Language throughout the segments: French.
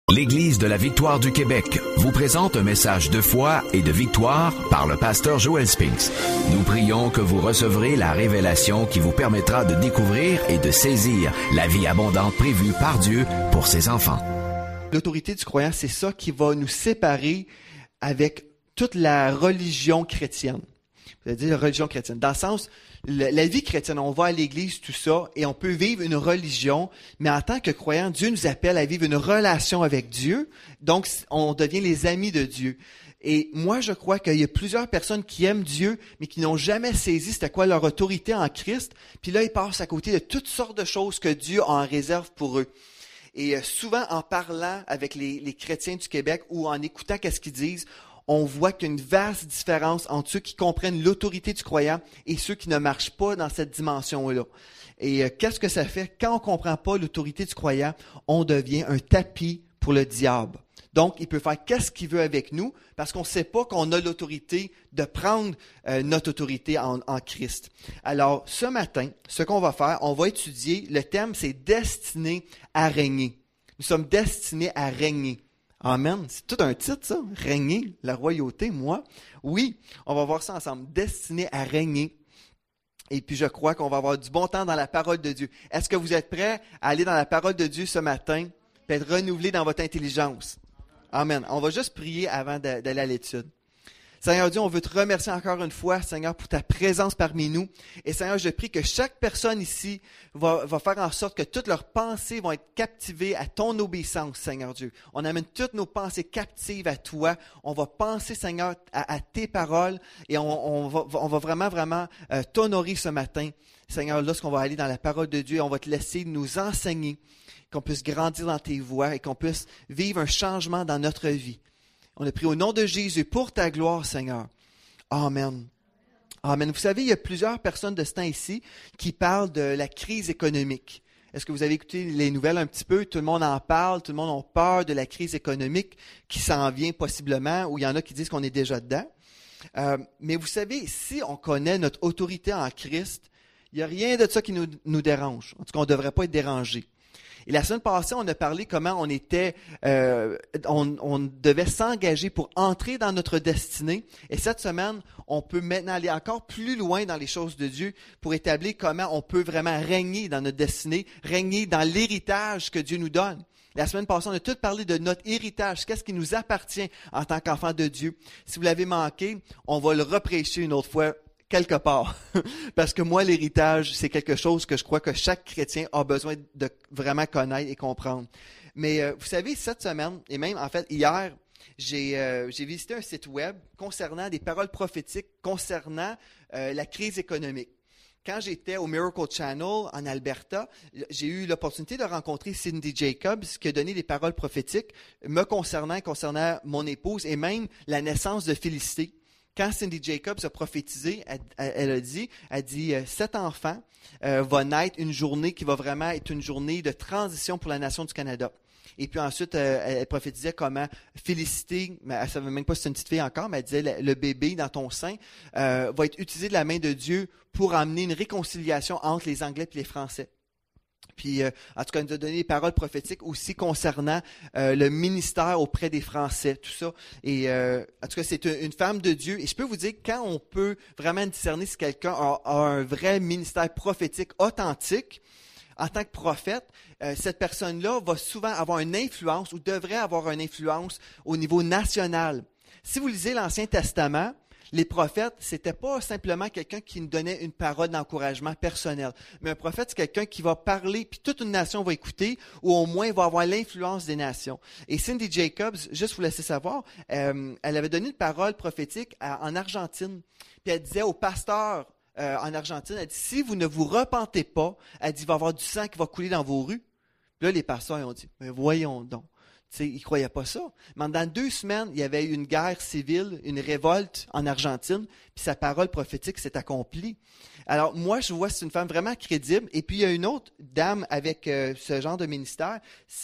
L'Église de la Victoire du Québec vous présente un message de foi et de victoire par le pasteur Joel Spinks. Nous prions que vous recevrez la révélation qui vous permettra de découvrir et de saisir la vie abondante prévue par Dieu pour ses enfants. L'autorité du croyant, c'est ça qui va nous séparer avec toute la religion chrétienne. C'est-à-dire la religion chrétienne. Dans le sens, la vie chrétienne, on va à l'église, tout ça, et on peut vivre une religion, mais en tant que croyant, Dieu nous appelle à vivre une relation avec Dieu, donc on devient les amis de Dieu. Et moi, je crois qu'il y a plusieurs personnes qui aiment Dieu, mais qui n'ont jamais saisi c'était quoi leur autorité en Christ, puis là, ils passent à côté de toutes sortes de choses que Dieu a en réserve pour eux. Et souvent, en parlant avec les chrétiens du Québec ou en écoutant qu'est-ce qu'ils disent, on voit qu'il y a une vaste différence entre ceux qui comprennent l'autorité du croyant et ceux qui ne marchent pas dans cette dimension-là. Et qu'est-ce que ça fait? Quand on ne comprend pas l'autorité du croyant, on devient un tapis pour le diable. Donc, il peut faire qu'est-ce qu'il veut avec nous parce qu'on ne sait pas qu'on a l'autorité de prendre notre autorité en Christ. Alors, ce matin, ce qu'on va faire, on va étudier, le thème, c'est « Destiné à régner ». Nous sommes destinés à régner. Amen. C'est tout un titre, ça. Régner, la royauté, moi. Oui, on va voir ça ensemble. Destiné à régner. Et puis, je crois qu'on va avoir du bon temps dans la parole de Dieu. Est-ce que vous êtes prêts à aller dans la parole de Dieu ce matin et être renouvelés dans votre intelligence? Amen. On va juste prier avant d'aller à l'étude. Seigneur Dieu, on veut te remercier encore une fois, Seigneur, pour ta présence parmi nous. Et Seigneur, je prie que chaque personne ici va faire en sorte que toutes leurs pensées vont être captivées à ton obéissance, Seigneur Dieu. On amène toutes nos pensées captives à toi. On va penser, Seigneur, à tes paroles et on va vraiment t'honorer ce matin. Seigneur, lorsqu'on va aller dans la parole de Dieu, on va te laisser nous enseigner, qu'on puisse grandir dans tes voies et qu'on puisse vivre un changement dans notre vie. On a prié au nom de Jésus pour ta gloire, Seigneur. Amen. Amen. Vous savez, il y a plusieurs personnes de ce temps ici qui parlent de la crise économique. Est-ce que vous avez écouté les nouvelles un petit peu? Tout le monde en parle, tout le monde a peur de la crise économique qui s'en vient possiblement, ou il y en a qui disent qu'on est déjà dedans. Mais vous savez, si on connaît notre autorité en Christ, il n'y a rien de ça qui nous dérange. En tout cas, on ne devrait pas être dérangé. Et la semaine passée, on a parlé comment on devait s'engager pour entrer dans notre destinée. Et cette semaine, on peut maintenant aller encore plus loin dans les choses de Dieu pour établir comment on peut vraiment régner dans notre destinée, régner dans l'héritage que Dieu nous donne. La semaine passée, on a tout parlé de notre héritage, qu'est-ce qui nous appartient en tant qu'enfant de Dieu. Si vous l'avez manqué, on va le reprêcher une autre fois quelque part. Parce que moi, l'héritage, c'est quelque chose que je crois que chaque chrétien a besoin de vraiment connaître et comprendre. Mais vous savez, cette semaine, et même en fait hier, j'ai visité un site web concernant des paroles prophétiques concernant la crise économique. Quand j'étais au Miracle Channel en Alberta, j'ai eu l'opportunité de rencontrer Cindy Jacobs qui a donné des paroles prophétiques me concernant mon épouse et même la naissance de Félicité. Quand Cindy Jacobs a prophétisé, elle a dit, cet enfant va naître une journée qui va vraiment être une journée de transition pour la nation du Canada. Et puis ensuite, elle prophétisait comment Félicité, mais elle ne savait même pas si c'est une petite fille encore, mais elle disait le bébé dans ton sein va être utilisé de la main de Dieu pour amener une réconciliation entre les Anglais et les Français. Puis, en tout cas, elle nous a donné des paroles prophétiques aussi concernant le ministère auprès des Français, tout ça. Et en tout cas, c'est une femme de Dieu. Et je peux vous dire, quand on peut vraiment discerner si quelqu'un a un vrai ministère prophétique authentique, en tant que prophète, cette personne-là va souvent avoir une influence ou devrait avoir une influence au niveau national. Si vous lisez l'Ancien Testament, les prophètes, c'était pas simplement quelqu'un qui nous donnait une parole d'encouragement personnel, mais un prophète, c'est quelqu'un qui va parler, puis toute une nation va écouter, ou au moins va avoir l'influence des nations. Et Cindy Jacobs, juste vous laisser savoir, elle avait donné une parole prophétique en Argentine, puis elle disait aux pasteurs en Argentine, elle dit, si vous ne vous repentez pas, elle dit, il va y avoir du sang qui va couler dans vos rues. Puis là, les pasteurs ils ont dit, mais voyons donc. Ils ne croyaient pas ça. Mais dans 2 semaines, il y avait eu une guerre civile, une révolte en Argentine, puis sa parole prophétique s'est accomplie. Alors, moi, je vois que c'est une femme vraiment crédible. Et puis, il y a une autre dame avec ce genre de ministère.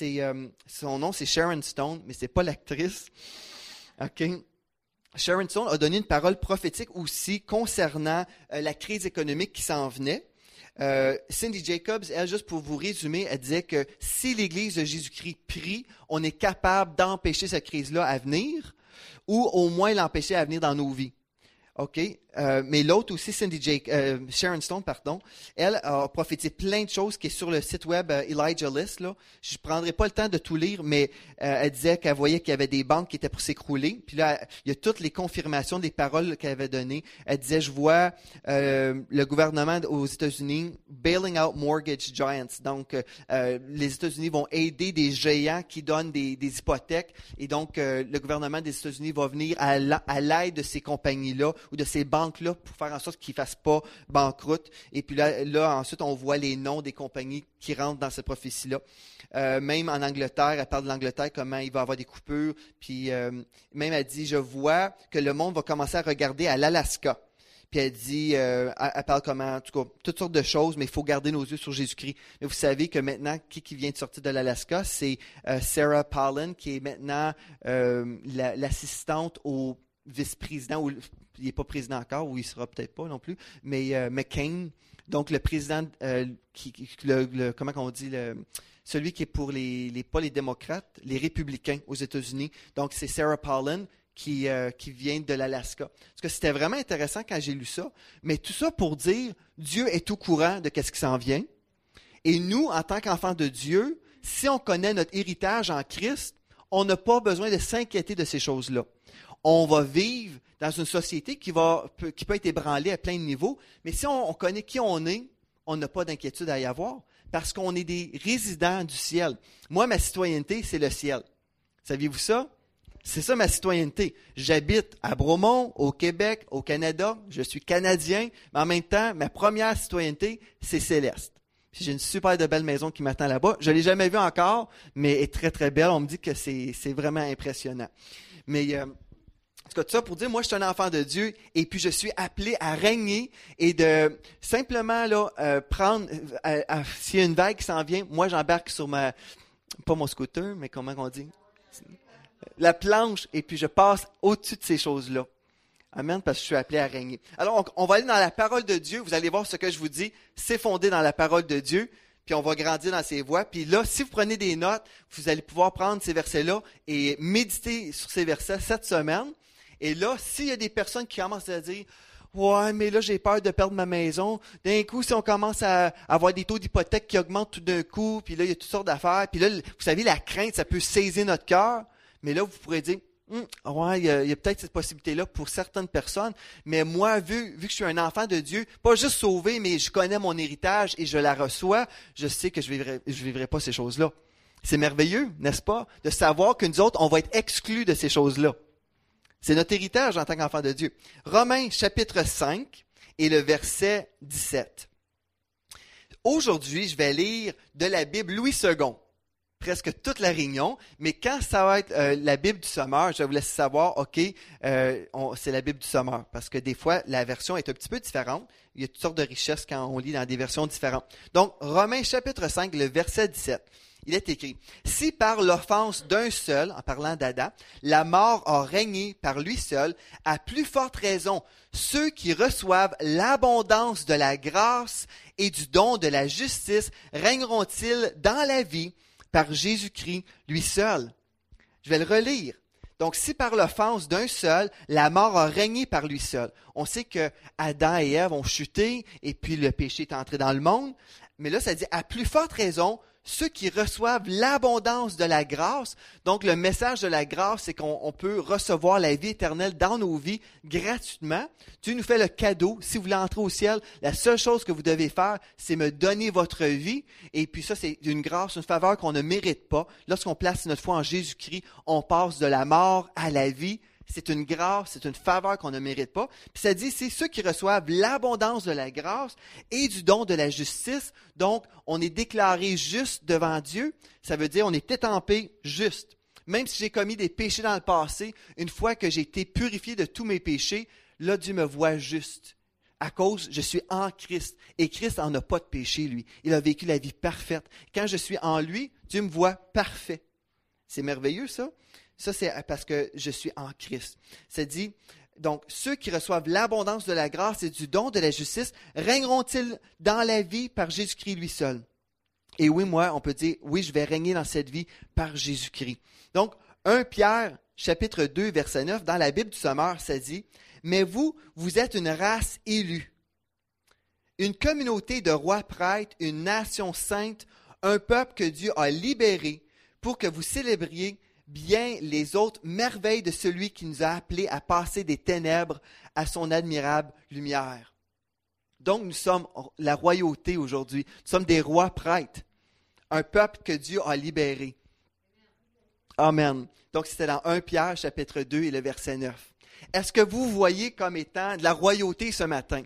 Son nom, c'est Sharon Stone, mais ce n'est pas l'actrice. OK? Sharon Stone a donné une parole prophétique aussi concernant la crise économique qui s'en venait. Cindy Jacobs, elle, juste pour vous résumer, elle disait que si l'Église de Jésus-Christ prie, on est capable d'empêcher cette crise-là à venir ou au moins l'empêcher à venir dans nos vies. OK? Mais l'autre aussi, Sharon Stone, elle a prophétisé plein de choses qui est sur le site web Elijah List. Là. Je ne prendrai pas le temps de tout lire, mais elle disait qu'elle voyait qu'il y avait des banques qui étaient pour s'écrouler. Puis là, il y a toutes les confirmations des paroles qu'elle avait données. Elle disait, je vois le gouvernement aux États-Unis bailing out mortgage giants. Donc, les États-Unis vont aider des géants qui donnent des hypothèques. Et donc, le gouvernement des États-Unis va venir à l'aide de ces compagnies-là ou de ces banques-là pour faire en sorte qu'ils ne fassent pas banqueroute. Et puis là, ensuite, on voit les noms des compagnies qui rentrent dans cette prophétie-là. Même en Angleterre, elle parle de l'Angleterre, comment il va y avoir des coupures. Puis même elle dit, je vois que le monde va commencer à regarder à l'Alaska. Puis elle dit, elle parle comment, en tout cas, toutes sortes de choses, mais il faut garder nos yeux sur Jésus-Christ. Mais vous savez que maintenant, qui vient de sortir de l'Alaska, c'est Sarah Palin, qui est maintenant l'assistante au vice-président, ou il n'est pas président encore, ou il ne sera peut-être pas non plus, mais McCain, donc le président, comment on dit, celui qui est pour pas les démocrates, les républicains aux États-Unis. Donc c'est Sarah Palin qui vient de l'Alaska. Parce que c'était vraiment intéressant quand j'ai lu ça, mais tout ça pour dire, Dieu est au courant de ce qui s'en vient, et nous, en tant qu'enfants de Dieu, si on connaît notre héritage en Christ, on n'a pas besoin de s'inquiéter de ces choses-là. On va vivre dans une société qui peut être ébranlée à plein de niveaux, mais si on connaît qui on est, on n'a pas d'inquiétude à y avoir, parce qu'on est des résidents du ciel. Moi, ma citoyenneté, c'est le ciel. Saviez-vous ça? C'est ça ma citoyenneté. J'habite à Bromont, au Québec, au Canada. Je suis Canadien, mais en même temps, ma première citoyenneté, c'est céleste. Puis j'ai une super de belle maison qui m'attend là-bas. Je ne l'ai jamais vue encore, mais elle est très, très belle. On me dit que c'est vraiment impressionnant. Mais en tout cas, tout ça pour dire, moi, je suis un enfant de Dieu et puis je suis appelé à régner et de simplement là prendre, s'il y a une vague qui s'en vient, moi, j'embarque sur pas mon scooter, mais comment on dit? La planche, et puis je passe au-dessus de ces choses-là. Amen, parce que je suis appelé à régner. Alors, on va aller dans la parole de Dieu. Vous allez voir ce que je vous dis. C'est fondé dans la parole de Dieu. Puis on va grandir dans ces voies. Puis là, si vous prenez des notes, vous allez pouvoir prendre ces versets-là et méditer sur ces versets cette semaine. Et là, s'il y a des personnes qui commencent à dire « Ouais, mais là, j'ai peur de perdre ma maison. » D'un coup, si on commence à avoir des taux d'hypothèque qui augmentent tout d'un coup, puis là, il y a toutes sortes d'affaires. Puis là, vous savez, la crainte, ça peut saisir notre cœur. Mais là, vous pourrez dire ouais, il y a peut-être cette possibilité-là pour certaines personnes, mais moi, vu que je suis un enfant de Dieu, pas juste sauvé, mais je connais mon héritage et je la reçois, je sais que je vivrai pas ces choses-là. C'est merveilleux, n'est-ce pas, de savoir que nous autres, on va être exclus de ces choses-là. C'est notre héritage en tant qu'enfant de Dieu. Romains chapitre 5 et le verset 17. Aujourd'hui, je vais lire de la Bible Louis II. Presque toute la réunion, mais quand ça va être la Bible du Sommeur, je vais vous laisser savoir, OK, c'est la Bible du Sommeur, parce que des fois, la version est un petit peu différente. Il y a toutes sortes de richesses quand on lit dans des versions différentes. Donc, Romains chapitre 5, le verset 17, il est écrit, « Si par l'offense d'un seul, en parlant d'Adam, la mort a régné par lui seul, à plus forte raison, ceux qui reçoivent l'abondance de la grâce et du don de la justice régneront-ils dans la vie par Jésus-Christ, lui seul. » Je vais le relire. Donc, si par l'offense d'un seul, la mort a régné par lui seul. On sait que Adam et Ève ont chuté et puis le péché est entré dans le monde. Mais là, ça dit, à plus forte raison, ceux qui reçoivent l'abondance de la grâce. Donc, le message de la grâce, c'est qu'on peut recevoir la vie éternelle dans nos vies gratuitement. Dieu nous fait le cadeau. Si vous voulez entrer au ciel, la seule chose que vous devez faire, c'est me donner votre vie. Et puis ça, c'est une grâce, une faveur qu'on ne mérite pas. Lorsqu'on place notre foi en Jésus-Christ, on passe de la mort à la vie. C'est une grâce, c'est une faveur qu'on ne mérite pas. Puis ça dit, c'est ceux qui reçoivent l'abondance de la grâce et du don de la justice. Donc, on est déclaré juste devant Dieu. Ça veut dire on est étampé juste. Même si j'ai commis des péchés dans le passé, une fois que j'ai été purifié de tous mes péchés, là, Dieu me voit juste. À cause, je suis en Christ. Et Christ n'en a pas de péché, lui. Il a vécu la vie parfaite. Quand je suis en lui, Dieu me voit parfait. C'est merveilleux, ça. Ça, c'est parce que je suis en Christ. Ça dit, Donc, ceux qui reçoivent l'abondance de la grâce et du don de la justice, régneront-ils dans la vie par Jésus-Christ lui seul? Et oui, moi, on peut dire, oui, je vais régner dans cette vie par Jésus-Christ. Donc, 1 Pierre, chapitre 2, verset 9, dans la Bible du Sommeur, ça dit, « Mais vous, vous êtes une race élue, une communauté de rois prêtres, une nation sainte, un peuple que Dieu a libéré pour que vous célébriez bien les autres merveilles de celui qui nous a appelés à passer des ténèbres à son admirable lumière. » Donc, nous sommes la royauté aujourd'hui. Nous sommes des rois prêtres, un peuple que Dieu a libéré. Amen. Donc, c'était dans 1 Pierre, chapitre 2 et le verset 9. Est-ce que vous voyez comme étant de la royauté ce matin?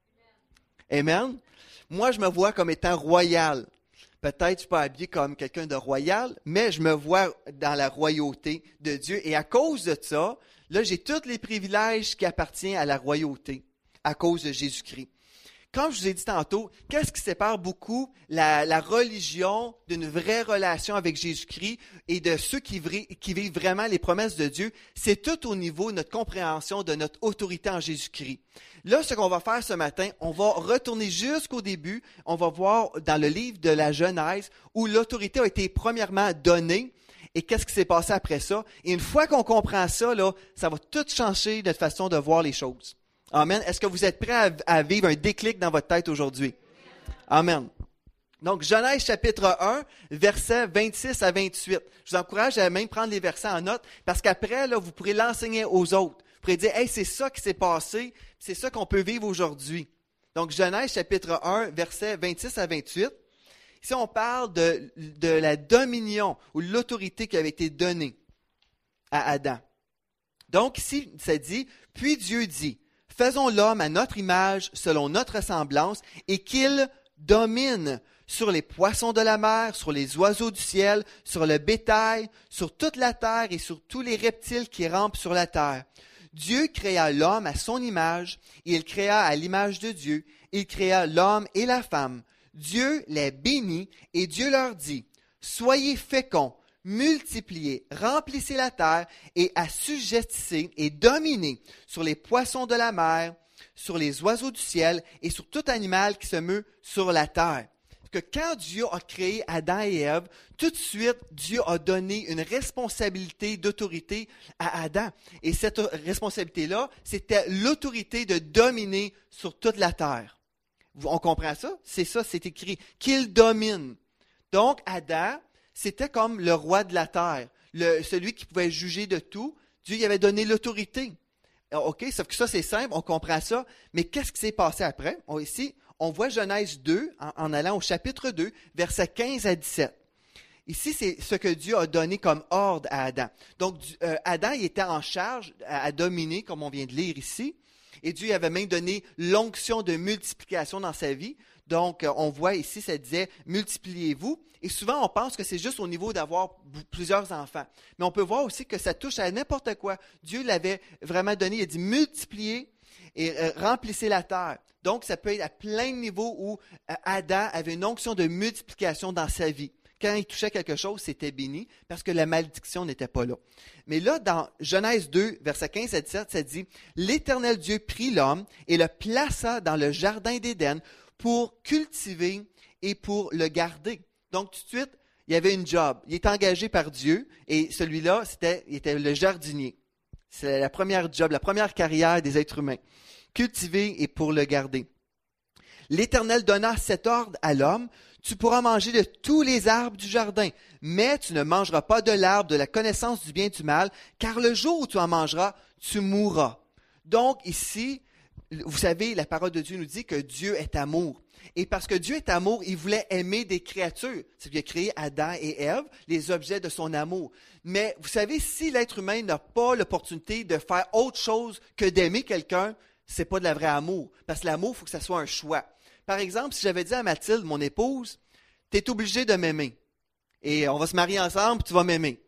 Amen. Moi, je me vois comme étant royal. Peut-être je ne suis pas habillé comme quelqu'un de royal, mais je me vois dans la royauté de Dieu. Et à cause de ça, là, j'ai tous les privilèges qui appartiennent à la royauté, à cause de Jésus-Christ. Comme je vous ai dit tantôt, qu'est-ce qui sépare beaucoup la religion d'une vraie relation avec Jésus-Christ et de ceux qui vivent vraiment les promesses de Dieu? C'est tout au niveau de notre compréhension de notre autorité en Jésus-Christ. Là, ce qu'on va faire ce matin, on va retourner jusqu'au début. On va voir dans le livre de la Genèse où l'autorité a été premièrement donnée. Et qu'est-ce qui s'est passé après ça? Et une fois qu'on comprend ça, là, ça va tout changer notre façon de voir les choses. Amen. Est-ce que vous êtes prêts à vivre un déclic dans votre tête aujourd'hui? Amen. Donc, Genèse chapitre 1, versets 26 à 28. Je vous encourage à même prendre les versets en note parce qu'après, là, vous pourrez l'enseigner aux autres. Vous pourrez dire, « Hey, c'est ça qui s'est passé, c'est ça qu'on peut vivre aujourd'hui. » Donc, Genèse chapitre 1, versets 26 à 28. Ici, on parle de la dominion ou l'autorité qui avait été donnée à Adam. Donc, ici, ça dit, « Puis Dieu dit, « Faisons l'homme à notre image, selon notre ressemblance, et qu'il domine sur les poissons de la mer, sur les oiseaux du ciel, sur le bétail, sur toute la terre et sur tous les reptiles qui rampent sur la terre. Dieu créa l'homme à son image, et il créa à l'image de Dieu, il créa l'homme et la femme. Dieu les bénit, et Dieu leur dit, « Soyez féconds, multipliez, remplissez la terre et assujettissez et dominez sur les poissons de la mer, sur les oiseaux du ciel et sur tout animal qui se meut sur la terre. » Que quand Dieu a créé Adam et Ève, tout de suite, Dieu a donné une responsabilité d'autorité à Adam. Et cette responsabilité-là, c'était l'autorité de dominer sur toute la terre. On comprend ça? C'est ça, c'est écrit. Qu'il domine. Donc, Adam, c'était comme le roi de la terre, celui qui pouvait juger de tout. Dieu lui avait donné l'autorité. OK, sauf que ça, c'est simple, on comprend ça. Mais qu'est-ce qui s'est passé après? Ici, on voit Genèse 2, en allant au chapitre 2, versets 15 à 17. Ici, c'est ce que Dieu a donné comme ordre à Adam. Donc, Adam, il était en charge à dominer, comme on vient de lire ici. Et Dieu avait même donné l'onction de multiplication dans sa vie. Donc, on voit ici, ça disait « multipliez-vous ». Et souvent, on pense que c'est juste au niveau d'avoir plusieurs enfants. Mais on peut voir aussi que ça touche à n'importe quoi. Dieu l'avait vraiment donné. Il a dit « multipliez et remplissez la terre ». Donc, ça peut être à plein de niveaux où Adam avait une onction de multiplication dans sa vie. Quand il touchait quelque chose, c'était béni parce que la malédiction n'était pas là. Mais là, dans Genèse 2, versets 15 à 17, ça dit « L'Éternel Dieu prit l'homme et le plaça dans le jardin d'Éden pour cultiver et pour le garder. » Donc, tout de suite, il y avait une job. Il est engagé par Dieu et celui-là, il était le jardinier. C'est la première job, la première carrière des êtres humains. Cultiver et pour le garder. L'Éternel donna cet ordre à l'homme. Tu pourras manger de tous les arbres du jardin, mais tu ne mangeras pas de l'arbre de la connaissance du bien et du mal, car le jour où tu en mangeras, tu mourras. Donc ici, vous savez, la parole de Dieu nous dit que Dieu est amour. Et parce que Dieu est amour, il voulait aimer des créatures. C'est qu'il a créé Adam et Ève, les objets de son amour. Mais vous savez, si l'être humain n'a pas l'opportunité de faire autre chose que d'aimer quelqu'un, c'est pas de la vraie amour. Parce que l'amour, il faut que ça soit un choix. Par exemple, si j'avais dit à Mathilde, mon épouse, tu es obligé de m'aimer. Et on va se marier ensemble, tu vas m'aimer.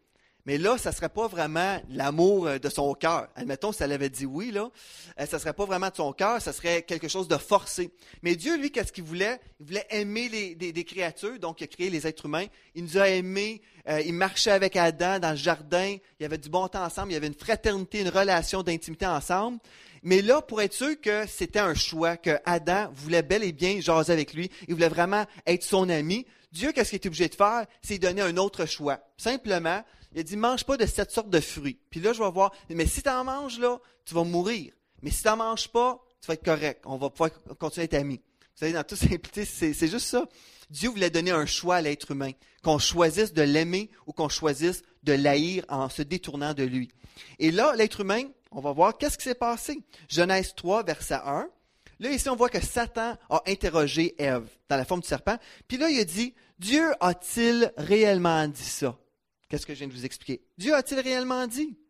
Mais là, ça ne serait pas vraiment l'amour de son cœur. Admettons, si elle avait dit oui, là, ça ne serait pas vraiment de son cœur, ça serait quelque chose de forcé. Mais Dieu, lui, qu'est-ce qu'il voulait? Il voulait aimer des créatures, donc il a créé les êtres humains. Il nous a aimés, il marchait avec Adam dans le jardin, il y avait du bon temps ensemble, il y avait une fraternité, une relation d'intimité ensemble. Mais là, pour être sûr que c'était un choix, que Adam voulait bel et bien jaser avec lui, il voulait vraiment être son ami, Dieu, qu'est-ce qu'il était obligé de faire? C'est donner un autre choix. Simplement, il a dit, mange pas de cette sorte de fruits. Puis là, je vais voir, mais si tu en manges, là, tu vas mourir. Mais si tu n'en manges pas, tu vas être correct. On va pouvoir continuer à être amis. Vous savez, dans toute simplicité, c'est juste ça. Dieu voulait donner un choix à l'être humain, qu'on choisisse de l'aimer ou qu'on choisisse de l'haïr en se détournant de lui. Et là, l'être humain, on va voir qu'est-ce qui s'est passé. Genèse 3, verset 1. Là, ici, on voit que Satan a interrogé Ève dans la forme du serpent. Puis là, il a dit, Dieu a-t-il réellement dit ça? Qu'est-ce que je viens de vous expliquer? Dieu a-t-il réellement dit?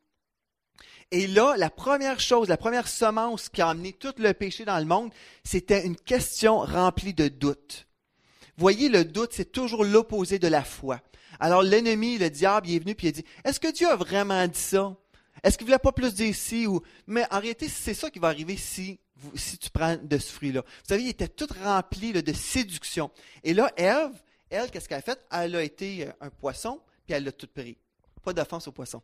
Et là, la première chose, la première semence qui a amené tout le péché dans le monde, c'était une question remplie de doutes. Voyez, le doute, c'est toujours l'opposé de la foi. Alors l'ennemi, le diable, il est venu et il a dit, est-ce que Dieu a vraiment dit ça? Est-ce qu'il ne voulait pas plus dire ci? Mais en réalité, c'est ça qui va arriver si tu prends de ce fruit-là. Vous savez, il était tout rempli là, de séduction. Et là, Ève, elle, qu'est-ce qu'elle a fait? Elle a été un poisson, puis elle l'a tout pris. Pas d'offense aux poissons.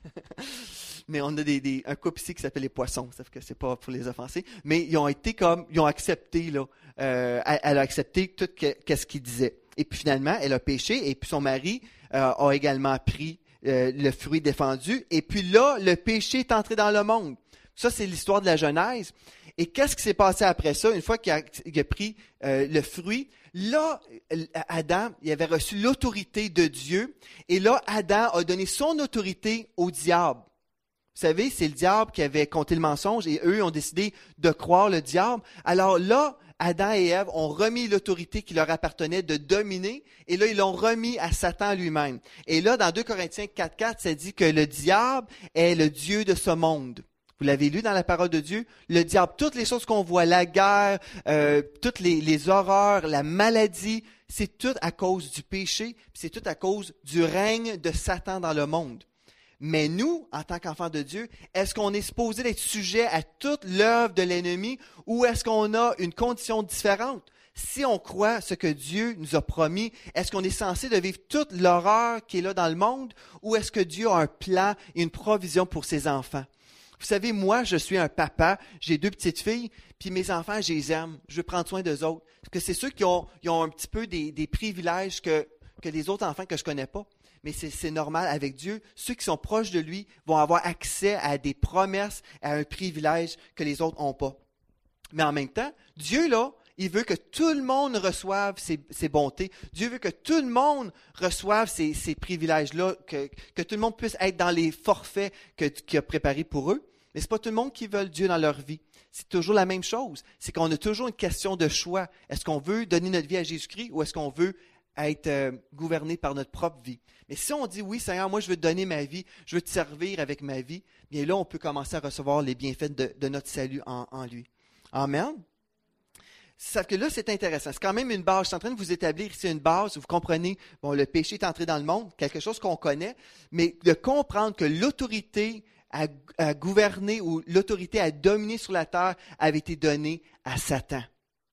Mais on a un couple ici qui s'appelle les poissons, sauf que c'est pas pour les offenser. Mais ils ont accepté, là. Elle a accepté tout ce qu'il disait. Et puis finalement, elle a péché, et puis son mari a également pris le fruit défendu. Et puis là, le péché est entré dans le monde. Ça, c'est l'histoire de la Genèse. Et qu'est-ce qui s'est passé après ça? Une fois qu'il a pris le fruit, là, Adam, il avait reçu l'autorité de Dieu. Et là, Adam a donné son autorité au diable. Vous savez, c'est le diable qui avait compté le mensonge et eux ont décidé de croire le diable. Alors là, Adam et Ève ont remis l'autorité qui leur appartenait de dominer et là, ils l'ont remis à Satan lui-même. Et là, dans 2 Corinthiens 4.4, ça dit que le diable est le dieu de ce monde. Vous l'avez lu dans la parole de Dieu, le diable, toutes les choses qu'on voit, la guerre, toutes les horreurs, la maladie, c'est tout à cause du péché, c'est tout à cause du règne de Satan dans le monde. Mais nous, en tant qu'enfants de Dieu, est-ce qu'on est supposé d'être sujet à toute l'œuvre de l'ennemi ou est-ce qu'on a une condition différente? Si on croit ce que Dieu nous a promis, est-ce qu'on est censé de vivre toute l'horreur qui est là dans le monde ou est-ce que Dieu a un plan et une provision pour ses enfants? Vous savez, moi, je suis un papa, j'ai 2 petites filles, puis mes enfants, je les aime, je veux prendre soin d'eux autres. Parce que c'est ceux qui ont un petit peu des privilèges que les autres enfants que je ne connais pas. Mais c'est normal avec Dieu. Ceux qui sont proches de lui vont avoir accès à des promesses, à un privilège que les autres n'ont pas. Mais en même temps, Dieu, là, il veut que tout le monde reçoive ses bontés. Dieu veut que tout le monde reçoive ces privilèges-là, que tout le monde puisse être dans les forfaits qu'il a préparés pour eux. Mais ce n'est pas tout le monde qui veut Dieu dans leur vie. C'est toujours la même chose. C'est qu'on a toujours une question de choix. Est-ce qu'on veut donner notre vie à Jésus-Christ ou est-ce qu'on veut être gouverné par notre propre vie? Mais si on dit, oui, Seigneur, moi je veux te donner ma vie, je veux te servir avec ma vie, bien là, on peut commencer à recevoir les bienfaits de notre salut en lui. Amen. Sauf que là, c'est intéressant. C'est quand même une base. Je suis en train de vous établir ici une base où vous comprenez, bon, le péché est entré dans le monde, quelque chose qu'on connaît, mais de comprendre que l'autorité à gouverner ou l'autorité à dominer sur la terre avait été donnée à Satan.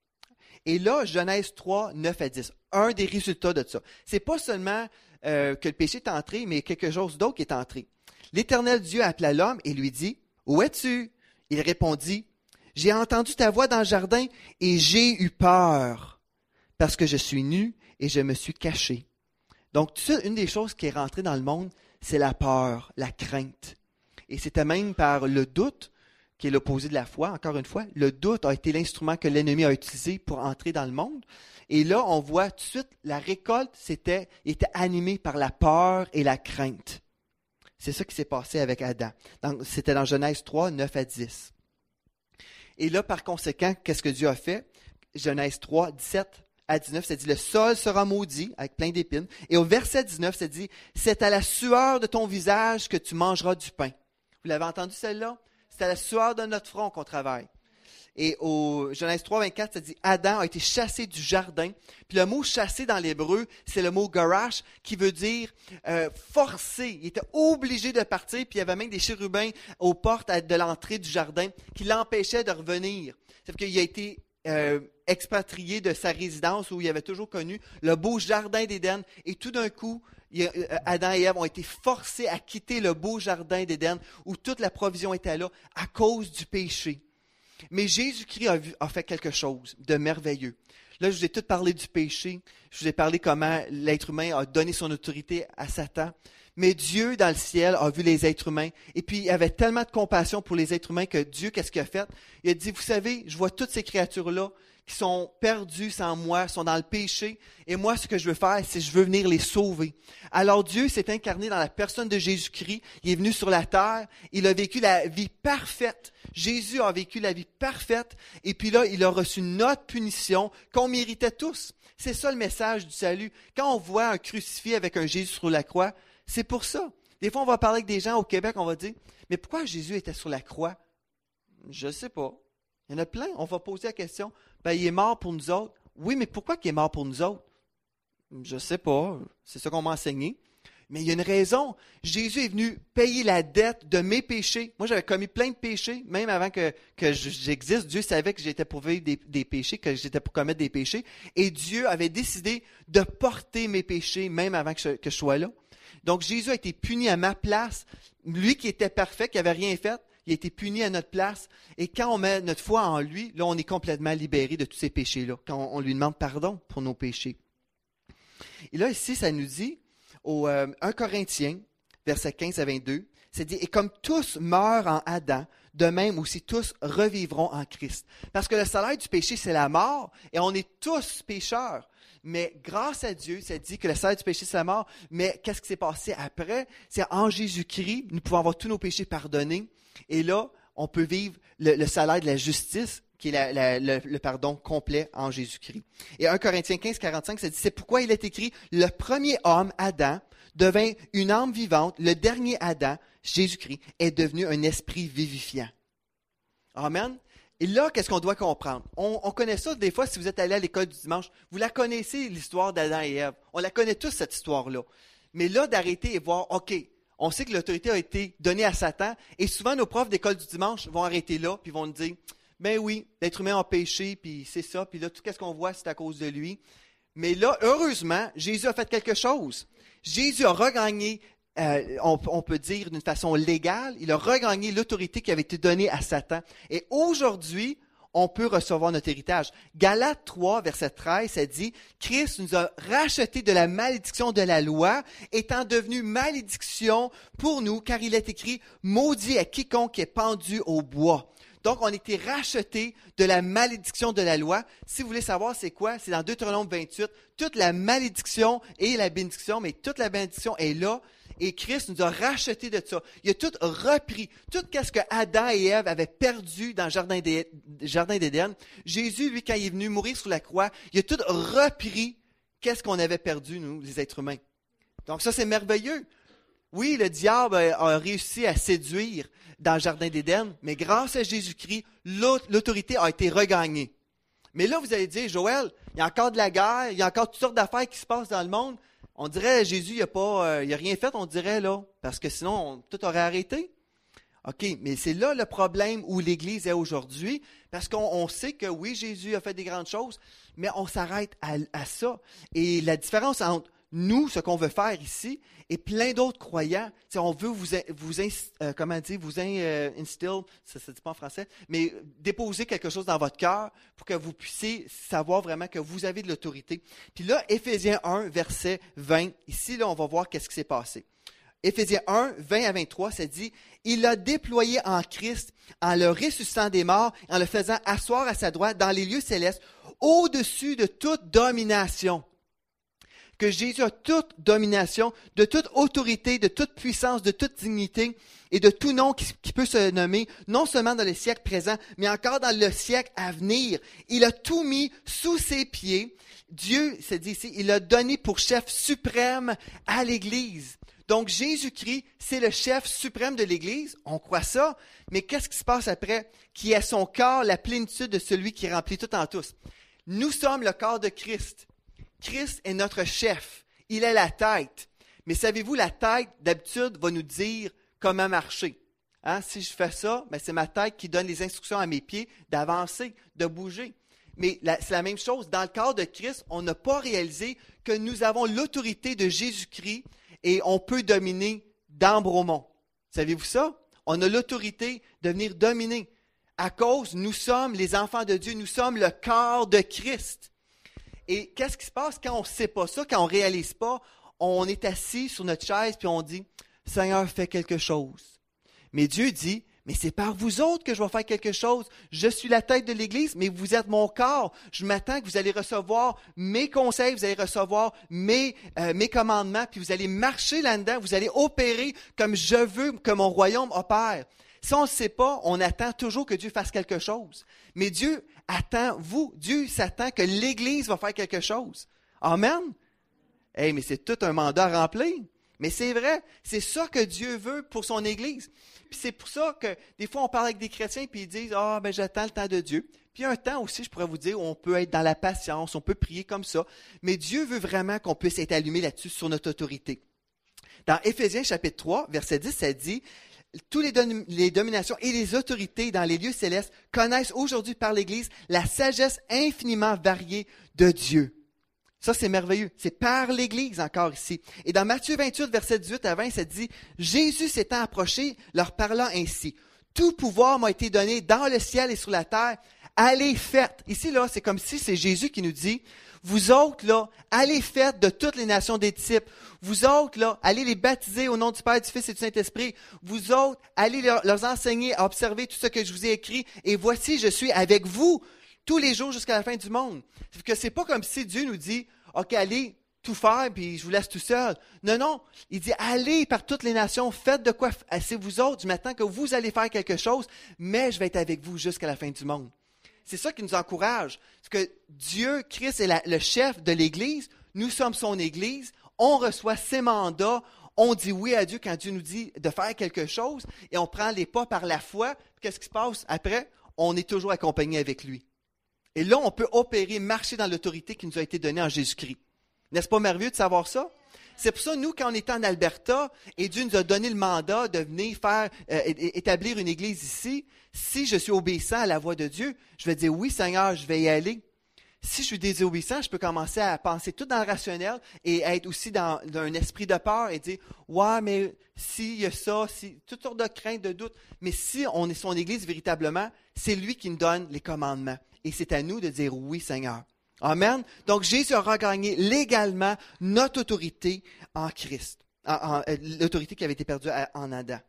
Et là, Genèse 3, 9 à 10, un des résultats de ça. C'est pas seulement que le péché est entré, mais quelque chose d'autre qui est entré. L'Éternel Dieu appela l'homme et lui dit, « Où es-tu? » Il répondit, « J'ai entendu ta voix dans le jardin et j'ai eu peur parce que je suis nu et je me suis caché. » Donc, une des choses qui est rentrée dans le monde, c'est la peur, la crainte. Et c'était même par le doute, qui est l'opposé de la foi, encore une fois. Le doute a été l'instrument que l'ennemi a utilisé pour entrer dans le monde. Et là, on voit tout de suite, la récolte était animée par la peur et la crainte. C'est ça qui s'est passé avec Adam. C'était dans Genèse 3, 9 à 10. Et là, par conséquent, qu'est-ce que Dieu a fait? Genèse 3, 17 à 19, ça dit, « Le sol sera maudit, avec plein d'épines. » Et au verset 19, ça dit, « C'est à la sueur de ton visage que tu mangeras du pain. » Vous l'avez entendu celle-là? C'est à la sueur de notre front qu'on travaille. Et au Genèse 3, 24, ça dit « Adam a été chassé du jardin ». Puis le mot « chassé » dans l'hébreu, c'est le mot « garash » qui veut dire forcé. Il était obligé de partir, puis il y avait même des chérubins aux portes de l'entrée du jardin qui l'empêchaient de revenir. C'est-à-dire qu'il a été expatrié de sa résidence où il avait toujours connu le beau jardin d'Éden. Et tout d'un coup, Adam et Ève ont été forcés à quitter le beau jardin d'Éden où toute la provision était là à cause du péché. Mais Jésus-Christ a fait quelque chose de merveilleux. Là, je vous ai tout parlé du péché. Je vous ai parlé comment l'être humain a donné son autorité à Satan. Mais Dieu, dans le ciel, a vu les êtres humains. Et puis, il avait tellement de compassion pour les êtres humains que Dieu, qu'est-ce qu'il a fait? Il a dit, vous savez, je vois toutes ces créatures-là qui sont perdues sans moi, sont dans le péché. Et moi, ce que je veux faire, c'est que je veux venir les sauver. Alors Dieu s'est incarné dans la personne de Jésus-Christ. Il est venu sur la terre. Il a vécu la vie parfaite. Jésus a vécu la vie parfaite. Et puis là, il a reçu notre punition qu'on méritait tous. C'est ça le message du salut. Quand on voit un crucifié avec un Jésus sur la croix, c'est pour ça. Des fois, on va parler avec des gens au Québec, on va dire, mais pourquoi Jésus était sur la croix? Je ne sais pas. Il y en a plein. On va poser la question, il est mort pour nous autres. Oui, mais pourquoi il est mort pour nous autres? Je ne sais pas. C'est ça qu'on m'a enseigné. Mais il y a une raison. Jésus est venu payer la dette de mes péchés. Moi, j'avais commis plein de péchés, même avant que j'existe. Dieu savait que j'étais pour vivre des péchés, que j'étais pour commettre des péchés. Et Dieu avait décidé de porter mes péchés, même avant que je sois là. Donc, Jésus a été puni à ma place. Lui qui était parfait, qui n'avait rien fait, il a été puni à notre place. Et quand on met notre foi en lui, là, on est complètement libéré de tous ces péchés-là, quand on lui demande pardon pour nos péchés. Et là, ici, ça nous dit, au 1 Corinthiens, versets 15 à 22, c'est dit, « Et comme tous meurent en Adam, de même aussi tous revivront en Christ. » Parce que le salaire du péché, c'est la mort, et on est tous pécheurs. Mais grâce à Dieu, ça dit que le salaire du péché, c'est la mort. Mais qu'est-ce qui s'est passé après? C'est en Jésus-Christ, nous pouvons avoir tous nos péchés pardonnés. Et là, on peut vivre le salaire de la justice, qui est le pardon complet en Jésus-Christ. Et 1 Corinthiens 15, 45, ça dit, c'est pourquoi il est écrit, le premier homme, Adam, devint une âme vivante. Le dernier Adam, Jésus-Christ, est devenu un esprit vivifiant. Amen. Et là, qu'est-ce qu'on doit comprendre? On connaît ça des fois, si vous êtes allé à l'école du dimanche, vous la connaissez, l'histoire d'Adam et Ève. On la connaît tous, cette histoire-là. Mais là, d'arrêter et voir, OK, on sait que l'autorité a été donnée à Satan, et souvent nos profs d'école du dimanche vont arrêter là, puis vont nous dire, ben oui, l'être humain a péché, puis c'est ça, puis là, tout ce qu'on voit, c'est à cause de lui. Mais là, heureusement, Jésus a fait quelque chose. Jésus a regagné, on peut dire d'une façon légale, il a regagné l'autorité qui avait été donnée à Satan. Et aujourd'hui, on peut recevoir notre héritage. Galates 3, verset 13, ça dit, « Christ nous a rachetés de la malédiction de la loi, étant devenu malédiction pour nous, car il est écrit, « Maudit est quiconque est pendu au bois. » Donc, on a été rachetés de la malédiction de la loi. Si vous voulez savoir c'est quoi, c'est dans Deutéronome 28. Toute la malédiction et la bénédiction, mais toute la bénédiction est là. Et Christ nous a rachetés de ça. Il a tout repris. Tout ce que Adam et Ève avaient perdu dans le jardin d'Éden. Jésus, lui, quand il est venu mourir sur la croix, il a tout repris qu'est-ce qu'on avait perdu, nous, les êtres humains. Donc ça, c'est merveilleux. Oui, le diable a réussi à séduire dans le jardin d'Éden, mais grâce à Jésus-Christ, l'autorité a été regagnée. Mais là, vous allez dire, Joël, il y a encore de la guerre, il y a encore toutes sortes d'affaires qui se passent dans le monde. On dirait, Jésus, il a rien fait, on dirait, là, parce que sinon, tout aurait arrêté. OK, mais c'est là le problème où l'Église est aujourd'hui, parce qu'on sait que oui, Jésus a fait des grandes choses, mais on s'arrête à ça. Et la différence entre nous, ce qu'on veut faire ici, et plein d'autres croyants, on veut vous instill, ça se dit pas en français, mais déposer quelque chose dans votre cœur pour que vous puissiez savoir vraiment que vous avez de l'autorité. Puis là, Éphésiens 1, verset 20, ici, là, on va voir qu'est-ce qui s'est passé. Éphésiens 1, 20 à 23, ça dit « Il l'a déployé en Christ, en le ressuscitant des morts, en le faisant asseoir à sa droite dans les lieux célestes, au-dessus de toute domination. » Que Jésus a toute domination, de toute autorité, de toute puissance, de toute dignité et de tout nom qui peut se nommer, non seulement dans le siècle présent, mais encore dans le siècle à venir. Il a tout mis sous ses pieds. Dieu, c'est dit ici, il a donné pour chef suprême à l'Église. Donc, Jésus-Christ, c'est le chef suprême de l'Église. On croit ça. Mais qu'est-ce qui se passe après? Qui est à son corps la plénitude de celui qui remplit tout en tous. Nous sommes le corps de Christ. Christ est notre chef. Il est la tête. Mais savez-vous, la tête, d'habitude, va nous dire comment marcher. Hein? Si je fais ça, ben c'est ma tête qui donne les instructions à mes pieds d'avancer, de bouger. Mais c'est la même chose. Dans le corps de Christ, on n'a pas réalisé que nous avons l'autorité de Jésus-Christ et on peut dominer d'Ambromont. Savez-vous ça? On a l'autorité de venir dominer. À cause, nous sommes les enfants de Dieu, nous sommes le corps de Christ. Et qu'est-ce qui se passe quand on ne sait pas ça, quand on ne réalise pas? On est assis sur notre chaise puis on dit « Seigneur, fais quelque chose. » Mais Dieu dit « Mais c'est par vous autres que je vais faire quelque chose. Je suis la tête de l'Église, mais vous êtes mon corps. Je m'attends que vous allez recevoir mes conseils, vous allez recevoir mes commandements, puis vous allez marcher là-dedans, vous allez opérer comme je veux que mon royaume opère. » Si on ne sait pas, on attend toujours que Dieu fasse quelque chose. Mais Dieu Dieu s'attend que l'Église va faire quelque chose. Amen? Hey, mais c'est tout un mandat à remplir. Mais c'est vrai, c'est ça que Dieu veut pour son Église. Puis c'est pour ça que des fois on parle avec des chrétiens puis ils disent « Ah, ben j'attends le temps de Dieu. » Puis il y a un temps aussi, je pourrais vous dire, où on peut être dans la patience, on peut prier comme ça. Mais Dieu veut vraiment qu'on puisse être allumé là-dessus sur notre autorité. Dans Éphésiens chapitre 3, verset 10, ça dit « Tous les dominations et les autorités dans les lieux célestes connaissent aujourd'hui par l'Église la sagesse infiniment variée de Dieu. » Ça, c'est merveilleux. C'est par l'Église encore ici. Et dans Matthieu 28, verset 18 à 20, ça dit « Jésus s'étant approché, leur parlant ainsi. Tout pouvoir m'a été donné dans le ciel et sur la terre. Allez, faites. » Ici, là, c'est comme si c'est Jésus qui nous dit « Vous autres, là, allez, faites de toutes les nations des disciples. Vous autres, là, allez les baptiser au nom du Père, du Fils et du Saint-Esprit. Vous autres, allez leur enseigner à observer tout ce que je vous ai écrit. Et voici, je suis avec vous tous les jours jusqu'à la fin du monde. » C'est pas comme si Dieu nous dit « OK, allez tout faire, puis je vous laisse tout seul. » Non, non. Il dit « Allez par toutes les nations, faites de quoi. C'est vous autres, je m'attends que vous allez faire quelque chose, mais je vais être avec vous jusqu'à la fin du monde. » C'est ça qui nous encourage. C'est que Dieu, Christ est le chef de l'Église. Nous sommes son Église. On reçoit ses mandats. On dit oui à Dieu quand Dieu nous dit de faire quelque chose. Et on prend les pas par la foi. Qu'est-ce qui se passe après? On est toujours accompagné avec lui. Et là, on peut opérer, marcher dans l'autorité qui nous a été donnée en Jésus-Christ. N'est-ce pas merveilleux de savoir ça? C'est pour ça, nous, quand on était en Alberta, et Dieu nous a donné le mandat de venir établir une église ici, si je suis obéissant à la voix de Dieu, je vais dire, oui, Seigneur, je vais y aller. Si je suis désobéissant, je peux commencer à penser tout dans le rationnel et être aussi dans un esprit de peur et dire, ouais, mais s'il y a ça, toutes sortes de craintes, de doutes. Mais si on est son église véritablement, c'est lui qui nous donne les commandements. Et c'est à nous de dire oui, Seigneur. Amen. Donc, Jésus a regagné légalement notre autorité en Christ, l'autorité qui avait été perdue en Adam.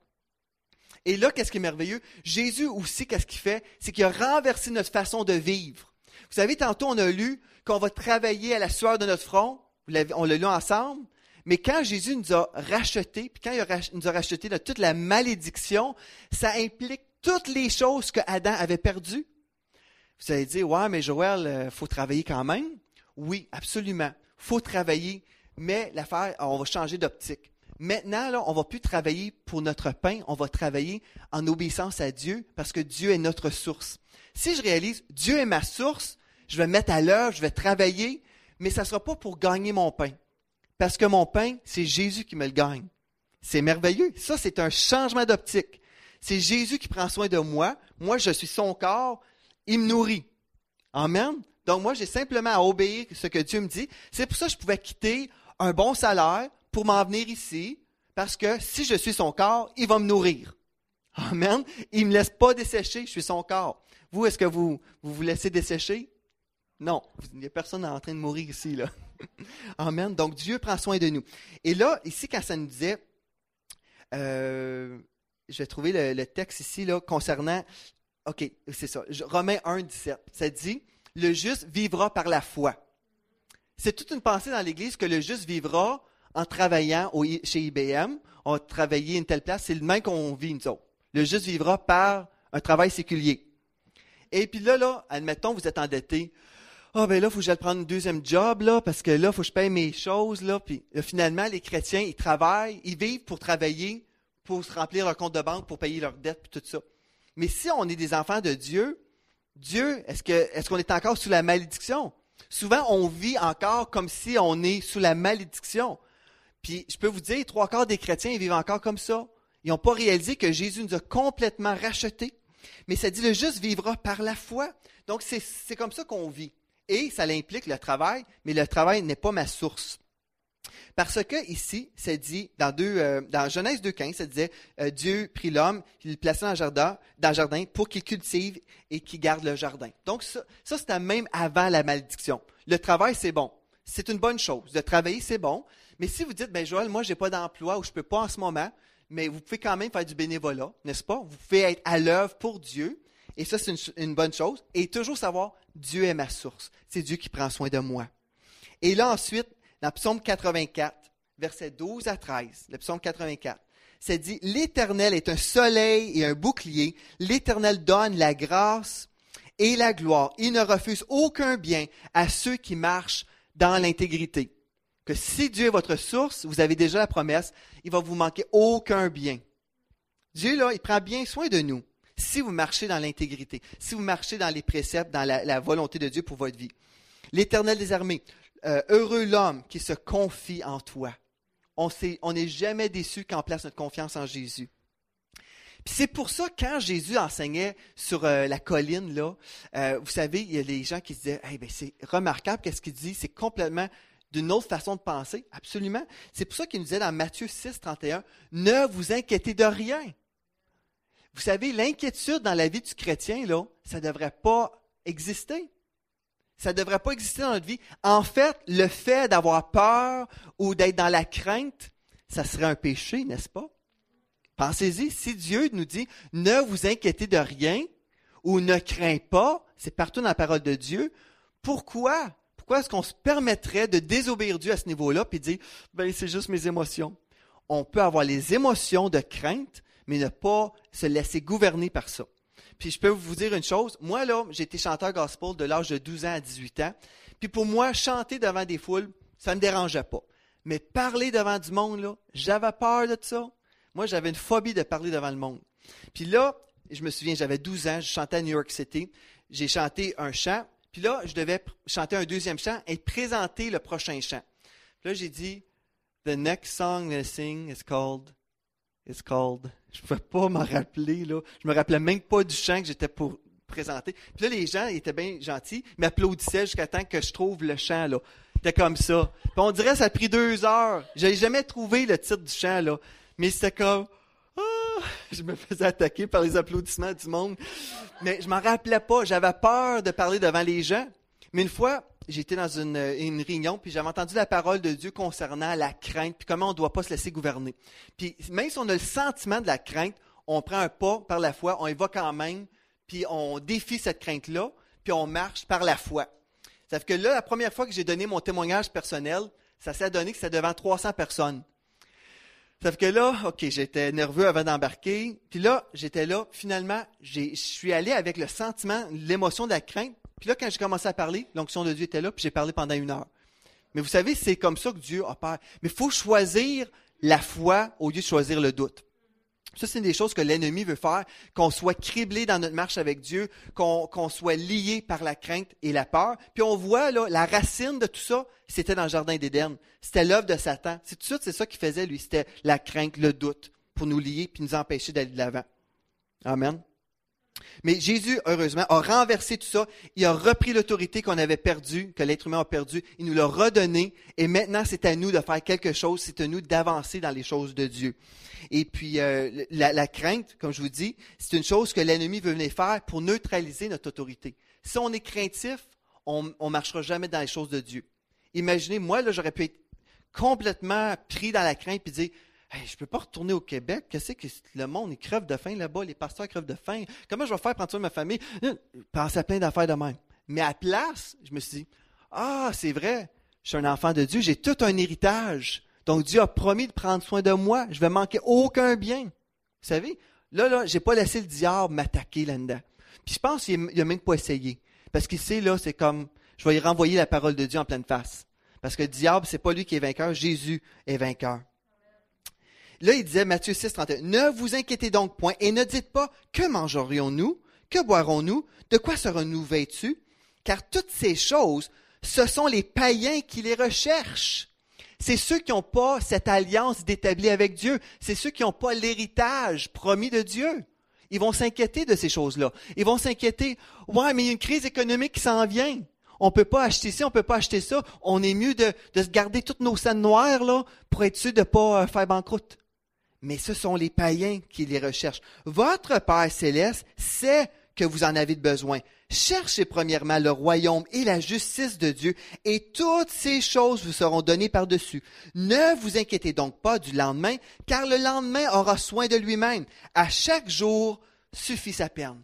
Et là, qu'est-ce qui est merveilleux? Jésus aussi, qu'est-ce qu'il fait? C'est qu'il a renversé notre façon de vivre. Vous savez, tantôt, on a lu qu'on va travailler à la sueur de notre front. On l'a lu ensemble. Mais quand Jésus nous a rachetés, puis quand il nous a rachetés de toute la malédiction, ça implique toutes les choses que Adam avait perdues. Vous allez dire, ouais, mais Joël, il faut travailler quand même. Oui, absolument. Il faut travailler, mais l'affaire, on va changer d'optique. Maintenant, là, on ne va plus travailler pour notre pain, on va travailler en obéissance à Dieu parce que Dieu est notre source. Si je réalise, Dieu est ma source, je vais me mettre à l'œuvre, je vais travailler, mais ça ne sera pas pour gagner mon pain. Parce que mon pain, c'est Jésus qui me le gagne. C'est merveilleux. Ça, c'est un changement d'optique. C'est Jésus qui prend soin de moi. Moi, je suis son corps. Il me nourrit. Amen. Donc, moi, j'ai simplement à obéir ce que Dieu me dit. C'est pour ça que je pouvais quitter un bon salaire pour m'en venir ici, parce que si je suis son corps, il va me nourrir. Amen. Il ne me laisse pas dessécher, je suis son corps. Vous, est-ce que vous laissez dessécher? Non. Il n'y a personne en train de mourir ici, là. Amen. Donc, Dieu prend soin de nous. Et là, ici, quand ça nous disait, je vais trouver le texte ici, là, concernant... OK, c'est ça. Romains 1, 17. Ça dit, le juste vivra par la foi. C'est toute une pensée dans l'Église que le juste vivra en travaillant chez IBM. On va travailler une telle place. C'est le même qu'on vit, nous autres. Le juste vivra par un travail séculier. Et puis là, admettons, vous êtes endetté. Ah, ben là, il faut que j'aille prendre une deuxième job, là, parce que là, il faut que je paye mes choses, là. Puis finalement, les chrétiens, ils travaillent, ils vivent pour travailler, pour se remplir un compte de banque, pour payer leurs dettes, puis tout ça. Mais si on est des enfants de Dieu, est-ce qu'on est encore sous la malédiction? Souvent, on vit encore comme si on est sous la malédiction. Puis, je peux vous dire, 3/4 des chrétiens, ils vivent encore comme ça. Ils n'ont pas réalisé que Jésus nous a complètement rachetés. Mais ça dit, le juste vivra par la foi. Donc, c'est comme ça qu'on vit. Et ça implique le travail, mais le travail n'est pas ma source. Parce que ici, ça dit, dans Genèse 2,15, ça disait, Dieu prit l'homme, il le plaça dans le jardin pour qu'il cultive et qu'il garde le jardin. Donc ça c'était même avant la malédiction. Le travail, c'est bon. C'est une bonne chose. De travailler, c'est bon. Mais si vous dites, ben Joël, moi, j'ai pas d'emploi ou je peux pas en ce moment, mais vous pouvez quand même faire du bénévolat, n'est-ce pas? Vous pouvez être à l'œuvre pour Dieu. Et ça, c'est une bonne chose. Et toujours savoir, Dieu est ma source. C'est Dieu qui prend soin de moi. Et là, ensuite, dans Psaume 84, versets 12 à 13, le Psaume 84, ça dit « L'Éternel est un soleil et un bouclier. L'Éternel donne la grâce et la gloire. Il ne refuse aucun bien à ceux qui marchent dans l'intégrité. » Que si Dieu est votre source, vous avez déjà la promesse, il va vous manquer aucun bien. Dieu, là, il prend bien soin de nous. Si vous marchez dans l'intégrité, si vous marchez dans les préceptes, dans la volonté de Dieu pour votre vie. L'Éternel des armées, heureux l'homme qui se confie en toi. On n'est jamais déçu quand on place notre confiance en Jésus. Puis c'est pour ça, quand Jésus enseignait sur la colline, là, vous savez, il y a des gens qui se disaient hey, ben, c'est remarquable, qu'est-ce qu'il dit, c'est complètement d'une autre façon de penser. Absolument. C'est pour ça qu'il nous disait dans Matthieu 6, 31, ne vous inquiétez de rien. Vous savez, l'inquiétude dans la vie du chrétien, là, ça ne devrait pas exister. Ça ne devrait pas exister dans notre vie. En fait, le fait d'avoir peur ou d'être dans la crainte, ça serait un péché, n'est-ce pas? Pensez-y, si Dieu nous dit « Ne vous inquiétez de rien » ou « Ne crains pas », c'est partout dans la parole de Dieu, pourquoi? Pourquoi est-ce qu'on se permettrait de désobéir Dieu à ce niveau-là et dire « Ben, c'est juste mes émotions ». On peut avoir les émotions de crainte, mais ne pas se laisser gouverner par ça. Puis je peux vous dire une chose, moi là, j'ai été chanteur gospel de l'âge de 12 ans à 18 ans. Puis pour moi, chanter devant des foules, ça ne me dérangeait pas. Mais parler devant du monde, là, j'avais peur de ça. Moi, j'avais une phobie de parler devant le monde. Puis là, je me souviens, j'avais 12 ans, je chantais à New York City. J'ai chanté un chant. Puis là, je devais chanter un deuxième chant et présenter le prochain chant. Puis là, j'ai dit, « The next song I sing is called... » Je ne pouvais pas m'en rappeler, là. Je me rappelais même pas du chant que j'étais pour présenter. Puis là, les gens étaient bien gentils, m'applaudissaient jusqu'à temps que je trouve le chant, là. C'était comme ça. Puis on dirait que ça a pris 2 heures. Je n'avais jamais trouvé le titre du chant, là. Mais c'était comme... Ah! Je me faisais attaquer par les applaudissements du monde. Mais je m'en rappelais pas. J'avais peur de parler devant les gens. Mais une fois, j'étais dans une réunion, puis j'avais entendu la parole de Dieu concernant la crainte, puis comment on ne doit pas se laisser gouverner. Puis même si on a le sentiment de la crainte, on prend un pas par la foi, on y va quand même, puis on défie cette crainte-là, puis on marche par la foi. Ça fait que là, la première fois que j'ai donné mon témoignage personnel, ça s'est donné que c'était devant 300 personnes. Ça fait que là, OK, j'étais nerveux avant d'embarquer, puis là, j'étais là, finalement, je suis allé avec le sentiment, l'émotion de la crainte. Puis là, quand j'ai commencé à parler, l'onction de Dieu était là, puis j'ai parlé pendant 1 heure. Mais vous savez, c'est comme ça que Dieu opère. Mais il faut choisir la foi au lieu de choisir le doute. Ça, c'est des choses que l'ennemi veut faire, qu'on soit criblé dans notre marche avec Dieu, qu'on soit lié par la crainte et la peur. Puis on voit, là, la racine de tout ça, c'était dans le jardin d'Éden. C'était l'œuvre de Satan. C'est tout de suite, c'est ça qu'il faisait, lui. C'était la crainte, le doute, pour nous lier puis nous empêcher d'aller de l'avant. Amen. Mais Jésus, heureusement, a renversé tout ça. Il a repris l'autorité qu'on avait perdue, que l'être humain a perdue. Il nous l'a redonnée. Et maintenant, c'est à nous de faire quelque chose. C'est à nous d'avancer dans les choses de Dieu. Et puis, la crainte, comme je vous dis, c'est une chose que l'ennemi veut venir faire pour neutraliser notre autorité. Si on est craintif, on ne marchera jamais dans les choses de Dieu. Imaginez, moi, là, j'aurais pu être complètement pris dans la crainte et dire hey, je ne peux pas retourner au Québec. Qu'est-ce que le monde, il crève de faim là-bas, les pasteurs crèvent de faim. Comment je vais faire pour prendre soin de ma famille? Je pensais à plein d'affaires de même. Mais à la place, je me suis dit, c'est vrai, je suis un enfant de Dieu, j'ai tout un héritage. Donc Dieu a promis de prendre soin de moi. Je ne vais manquer aucun bien. Vous savez, là, je n'ai pas laissé le diable m'attaquer là-dedans. Puis je pense qu'il n'a même pas essayé. Parce qu'ici, là, c'est comme, je vais y renvoyer la parole de Dieu en pleine face. Parce que le diable, c'est pas lui qui est vainqueur, Jésus est vainqueur. Là, il disait, Matthieu 6, 31, « Ne vous inquiétez donc point et ne dites pas, que mangerions-nous? Que boirons-nous? De quoi serons-nous vêtus? Car toutes ces choses, ce sont les païens qui les recherchent. » C'est ceux qui n'ont pas cette alliance d'établir avec Dieu. C'est ceux qui n'ont pas l'héritage promis de Dieu. Ils vont s'inquiéter de ces choses-là. Ils vont s'inquiéter, « Ouais, mais il y a une crise économique qui s'en vient. On ne peut pas acheter ci, on ne peut pas acheter ça. On est mieux de se garder toutes nos scènes noires là, pour être sûr de ne pas faire banqueroute. » Mais ce sont les païens qui les recherchent. Votre Père céleste sait que vous en avez besoin. Cherchez premièrement le royaume et la justice de Dieu, et toutes ces choses vous seront données par-dessus. Ne vous inquiétez donc pas du lendemain, car le lendemain aura soin de lui-même. À chaque jour suffit sa peine.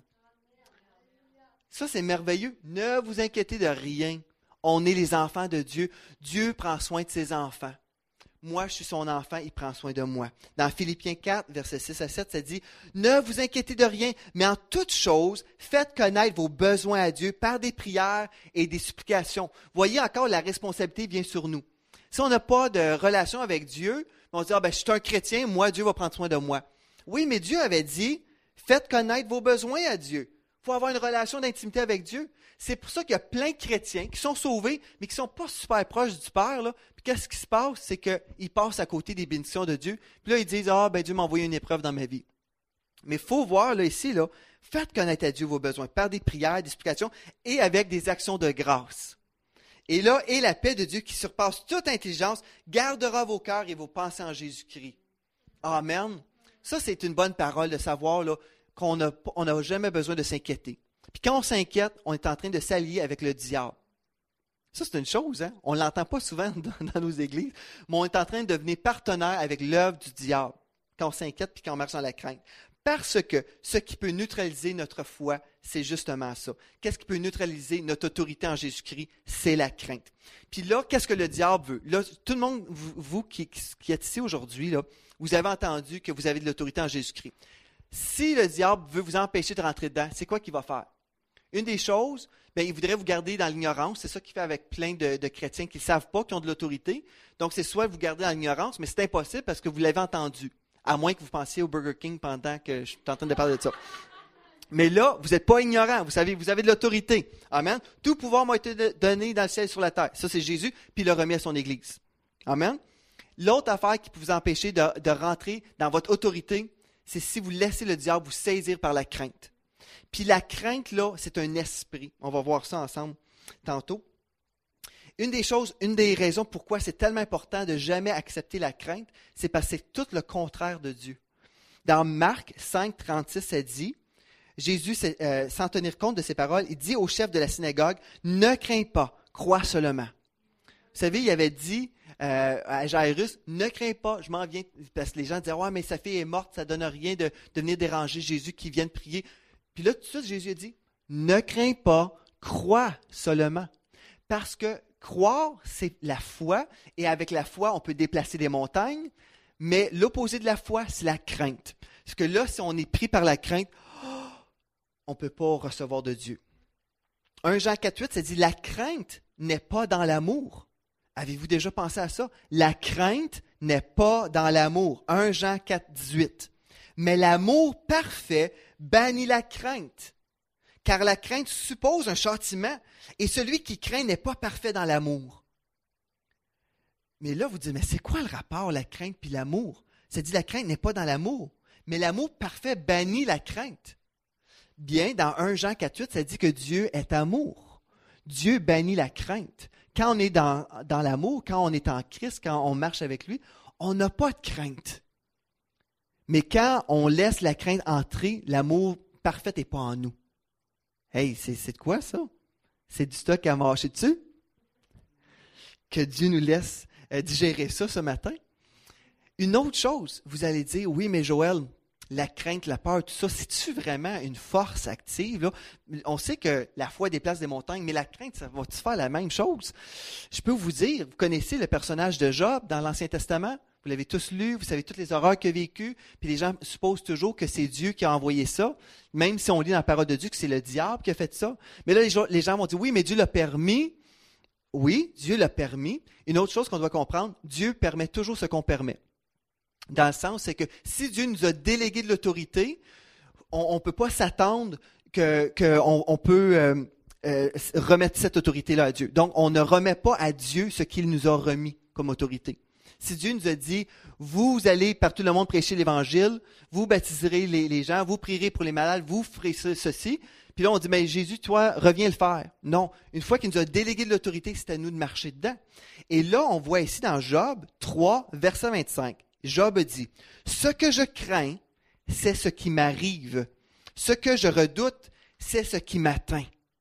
Ça, c'est merveilleux. Ne vous inquiétez de rien. On est les enfants de Dieu. Dieu prend soin de ses enfants. Moi, je suis son enfant, il prend soin de moi. Dans Philippiens 4, versets 6 à 7, ça dit, « Ne vous inquiétez de rien, mais en toute chose, faites connaître vos besoins à Dieu par des prières et des supplications. » Voyez encore, la responsabilité vient sur nous. Si on n'a pas de relation avec Dieu, on se dit, « je suis un chrétien, moi, Dieu va prendre soin de moi. » Oui, mais Dieu avait dit, « Faites connaître vos besoins à Dieu. » Il faut avoir une relation d'intimité avec Dieu. C'est pour ça qu'il y a plein de chrétiens qui sont sauvés, mais qui ne sont pas super proches du Père. Là. Puis qu'est-ce qui se passe? C'est qu'ils passent à côté des bénédictions de Dieu. Puis là, ils disent, Dieu m'a envoyé une épreuve dans ma vie. Mais il faut voir là, ici, là, faites connaître à Dieu vos besoins par des prières, des explications et avec des actions de grâce. Et là, et la paix de Dieu qui surpasse toute intelligence gardera vos cœurs et vos pensées en Jésus-Christ. Amen. Ça, c'est une bonne parole de savoir là, qu'on n'a jamais besoin de s'inquiéter. Puis quand on s'inquiète, on est en train de s'allier avec le diable. Ça, c'est une chose, hein? On ne l'entend pas souvent dans nos églises, mais on est en train de devenir partenaire avec l'œuvre du diable quand on s'inquiète puis quand on marche dans la crainte. Parce que ce qui peut neutraliser notre foi, c'est justement ça. Qu'est-ce qui peut neutraliser notre autorité en Jésus-Christ? C'est la crainte. Puis là, qu'est-ce que le diable veut? Là, tout le monde, vous qui êtes ici aujourd'hui, là, vous avez entendu que vous avez de l'autorité en Jésus-Christ. Si le diable veut vous empêcher de rentrer dedans, c'est quoi qu'il va faire? Une des choses, il voudrait vous garder dans l'ignorance. C'est ça qu'il fait avec plein de chrétiens qui ne savent pas, qui ont de l'autorité. Donc, c'est soit vous garder dans l'ignorance, mais c'est impossible parce que vous l'avez entendu. À moins que vous pensiez au Burger King pendant que je suis en train de parler de ça. Mais là, vous n'êtes pas ignorant. Vous savez, vous avez de l'autorité. Amen. Tout pouvoir m'a été donné dans le ciel et sur la terre. Ça, c'est Jésus, puis il l'a remis à son Église. Amen. L'autre affaire qui peut vous empêcher de rentrer dans votre autorité, c'est si vous laissez le diable vous saisir par la crainte. Puis la crainte, là, c'est un esprit. On va voir ça ensemble tantôt. Une des raisons pourquoi c'est tellement important de jamais accepter la crainte, c'est parce que c'est tout le contraire de Dieu. Dans Marc 5, 36, ça dit, Jésus, sans tenir compte de ses paroles, il dit au chef de la synagogue, « Ne crains pas, crois seulement. » Vous savez, il avait dit à Jairus, « Ne crains pas, je m'en viens. » Parce que les gens disaient, « Ouais, mais sa fille est morte, ça ne donne rien de venir déranger Jésus qui vient de prier. » Puis là, tout de suite, Jésus a dit, « Ne crains pas, crois seulement. » Parce que croire, c'est la foi, et avec la foi, on peut déplacer des montagnes, mais l'opposé de la foi, c'est la crainte. Parce que là, si on est pris par la crainte, on ne peut pas recevoir de Dieu. 1 Jean 4,8, ça dit, « La crainte n'est pas dans l'amour. » Avez-vous déjà pensé à ça? La crainte n'est pas dans l'amour. 1 Jean 4,18. Mais l'amour parfait bannit la crainte, car la crainte suppose un châtiment, et celui qui craint n'est pas parfait dans l'amour. Mais là, vous dites, mais c'est quoi le rapport, la crainte puis l'amour? Ça dit, la crainte n'est pas dans l'amour, mais l'amour parfait bannit la crainte. Bien, dans 1 Jean 4,8, ça dit que Dieu est amour. Dieu bannit la crainte. Quand on est dans l'amour, quand on est en Christ, quand on marche avec lui, on n'a pas de crainte. Mais quand on laisse la crainte entrer, l'amour parfait n'est pas en nous. Hey, c'est de quoi ça? C'est du stock à mâcher dessus? Que Dieu nous laisse digérer ça ce matin. Une autre chose, vous allez dire, oui, mais Joël, la crainte, la peur, tout ça, c'est-tu vraiment une force active? Là? On sait que la foi déplace des montagnes, mais la crainte, ça va-tu faire la même chose? Je peux vous dire, vous connaissez le personnage de Job dans l'Ancien Testament? Vous l'avez tous lu, vous savez toutes les horreurs qu'il a vécues, puis les gens supposent toujours que c'est Dieu qui a envoyé ça, même si on lit dans la parole de Dieu que c'est le diable qui a fait ça. Mais là, les gens vont dire, oui, mais Dieu l'a permis oui, Dieu l'a permis. Une autre chose qu'on doit comprendre, Dieu permet toujours ce qu'on permet. Dans le sens, c'est que si Dieu nous a délégué de l'autorité, on ne peut pas s'attendre qu'on peut remettre cette autorité-là à Dieu. Donc, on ne remet pas à Dieu ce qu'il nous a remis comme autorité. Si Dieu nous a dit, vous allez par tout le monde prêcher l'Évangile, vous baptiserez les gens, vous prierez pour les malades, vous ferez ceci, puis là on dit, mais Jésus, toi, reviens le faire. Non, une fois qu'il nous a délégué de l'autorité, c'est à nous de marcher dedans. Et là, on voit ici dans Job 3, verset 25, Job dit, « Ce que je crains, c'est ce qui m'arrive. Ce que je redoute, c'est ce qui m'atteint. »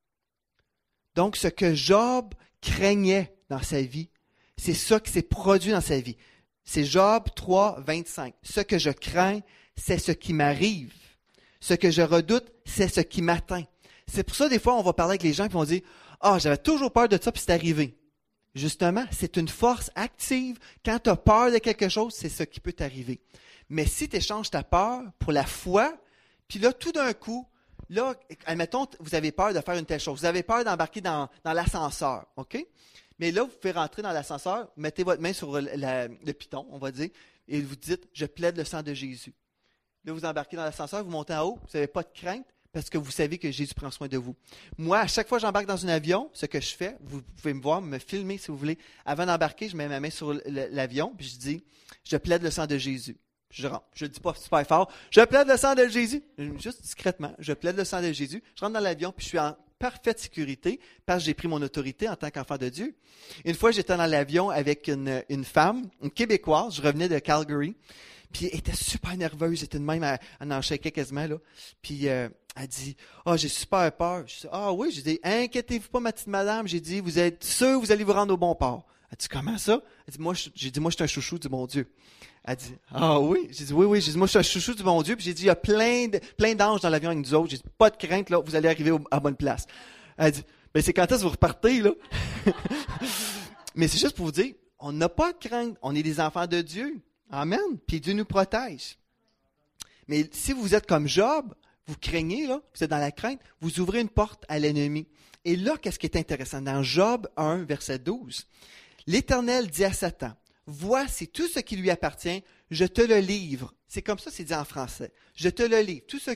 Donc, ce que Job craignait dans sa vie, c'est ça qui s'est produit dans sa vie. C'est Job 3, 25. « Ce que je crains, c'est ce qui m'arrive. Ce que je redoute, c'est ce qui m'atteint. » C'est pour ça, des fois, on va parler avec les gens et on va dire, « Ah, j'avais toujours peur de ça, puis c'est arrivé. » Justement, c'est une force active. Quand tu as peur de quelque chose, c'est ce qui peut t'arriver. Mais si tu échanges ta peur pour la foi, puis là, tout d'un coup, là, admettons, vous avez peur de faire une telle chose. Vous avez peur d'embarquer dans l'ascenseur, OK? Mais là, vous pouvez rentrer dans l'ascenseur, mettez votre main sur le piton, on va dire, et vous dites, « Je plaide le sang de Jésus. » Là, vous embarquez dans l'ascenseur, vous montez en haut, vous n'avez pas de crainte, parce que vous savez que Jésus prend soin de vous. Moi, à chaque fois que j'embarque dans un avion, ce que je fais, vous pouvez me voir, me filmer si vous voulez. Avant d'embarquer, je mets ma main sur l'avion, puis je dis, je plaide le sang de Jésus. Je rentre. Je ne le dis pas super fort. Je plaide le sang de Jésus. Juste discrètement, je plaide le sang de Jésus. Je rentre dans l'avion, puis je suis en parfaite sécurité, parce que j'ai pris mon autorité en tant qu'enfant de Dieu. Une fois, j'étais dans l'avion avec une femme, une Québécoise, je revenais de Calgary, puis elle était super nerveuse, elle était de même, elle en shakeait quasiment, là. Puis elle dit, « Ah, j'ai super peur. » Je dis, « Ah oui, j'ai dit, inquiétez-vous pas, ma petite madame. » J'ai dit, « Vous êtes sûr, vous allez vous rendre au bon port. » Elle dit, « Comment ça? » Elle dit, j'ai dit, « Moi, je suis un chouchou du bon Dieu. » Elle dit, « Ah oui? » J'ai dit, « Oui. » J'ai dit, « Moi, je suis un chouchou du bon Dieu. » Puis j'ai dit, « Il y a plein d'anges dans l'avion avec nous autres. » J'ai dit, « Pas de crainte, là, vous allez arriver à bonne place. » Elle dit, « Ben c'est quand est-ce que vous repartez, là? » Mais c'est juste pour vous dire, on n'a pas de crainte. On est des enfants de Dieu. Amen. Puis Dieu nous protège. Mais si vous êtes comme Job, vous craignez, là, vous êtes dans la crainte, vous ouvrez une porte à l'ennemi. Et là, qu'est-ce qui est intéressant? Dans Job 1, verset 12, l'Éternel dit à Satan, « Voici tout ce qui lui appartient, je te le livre. » C'est comme ça, c'est dit en français. « Je te le livre. Tout ce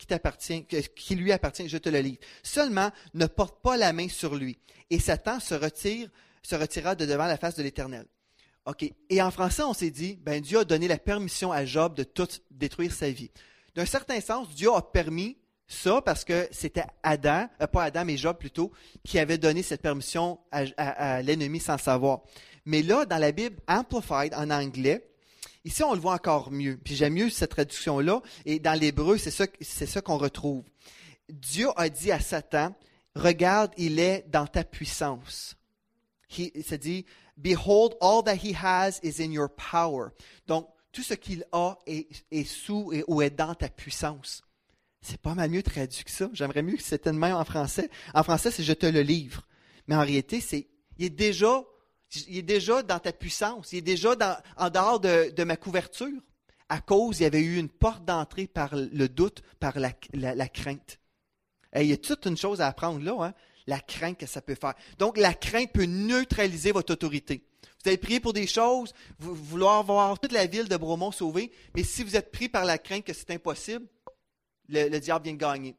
qui lui appartient, je te le livre. Seulement, ne porte pas la main sur lui. » Et Satan se retirera de devant la face de l'Éternel. OK. Et en français, on s'est dit, Dieu a donné la permission à Job de tout détruire sa vie. D'un certain sens, Dieu a permis ça parce que c'était pas Adam, mais Job plutôt, qui avait donné cette permission à l'ennemi sans savoir. Mais là, dans la Bible Amplified en anglais, ici, on le voit encore mieux. Puis j'aime mieux cette traduction-là. Et dans l'hébreu, c'est ça qu'on retrouve. Dieu a dit à Satan, « Regarde, il est dans ta puissance. » Il s'est dit, « Behold, all that he has is in your power. » Donc, tout ce qu'il a est sous ou est dans ta puissance. C'est pas mal mieux traduit que ça. J'aimerais mieux que c'était le même en français. En français, c'est « Je te le livre ». Mais en réalité, il est déjà dans ta puissance. Il est déjà en dehors de ma couverture. À cause, il y avait eu une porte d'entrée par le doute, par la crainte. Et il y a toute une chose à apprendre là, hein? La crainte que ça peut faire. Donc, la crainte peut neutraliser votre autorité. Vous avez prié pour des choses, vous vouloir voir toute la ville de Bromont sauvée, mais si vous êtes pris par la crainte que c'est impossible, le diable vient de gagner.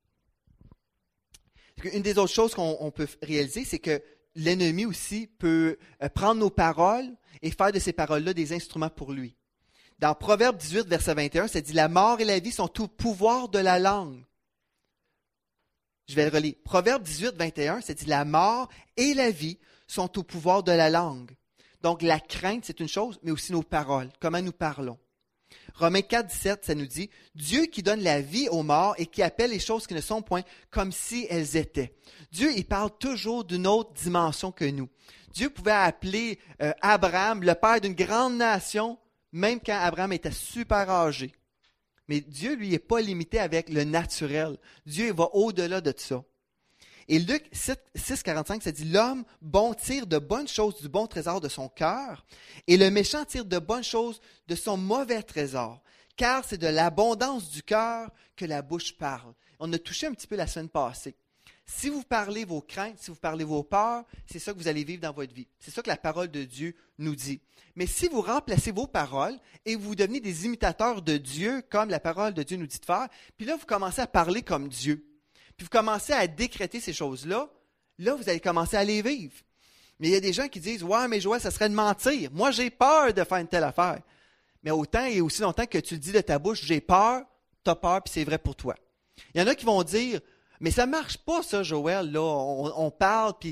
Une des autres choses qu'on peut réaliser, c'est que l'ennemi aussi peut prendre nos paroles et faire de ces paroles-là des instruments pour lui. Dans Proverbe 18, verset 21, ça dit « La mort et la vie sont au pouvoir de la langue. » Je vais le relire. Proverbe 18, 21, ça dit « La mort et la vie sont au pouvoir de la langue. » Donc, la crainte, c'est une chose, mais aussi nos paroles, comment nous parlons. Romains 4, 17, ça nous dit « Dieu qui donne la vie aux morts et qui appelle les choses qui ne sont point comme si elles étaient. » Dieu, il parle toujours d'une autre dimension que nous. Dieu pouvait appeler Abraham le père d'une grande nation, même quand Abraham était super âgé. Mais Dieu, lui, n'est pas limité avec le naturel. Dieu va au-delà de ça. Et Luc 6, 45, ça dit « L'homme bon tire de bonnes choses du bon trésor de son cœur, et le méchant tire de bonnes choses de son mauvais trésor, car c'est de l'abondance du cœur que la bouche parle. » On a touché un petit peu la semaine passée. Si vous parlez vos craintes, si vous parlez vos peurs, c'est ça que vous allez vivre dans votre vie. C'est ça que la parole de Dieu nous dit. Mais si vous remplacez vos paroles et vous devenez des imitateurs de Dieu, comme la parole de Dieu nous dit de faire, puis là, vous commencez à parler comme Dieu, puis vous commencez à décréter ces choses-là, là, vous allez commencer à les vivre. Mais il y a des gens qui disent « Ouais, mais Joël, ça serait de mentir. Moi, j'ai peur de faire une telle affaire. » Mais autant et aussi longtemps que tu le dis de ta bouche, j'ai peur, tu as peur, puis c'est vrai pour toi. Il y en a qui vont dire « Mais ça ne marche pas, ça, Joël, là. On parle, puis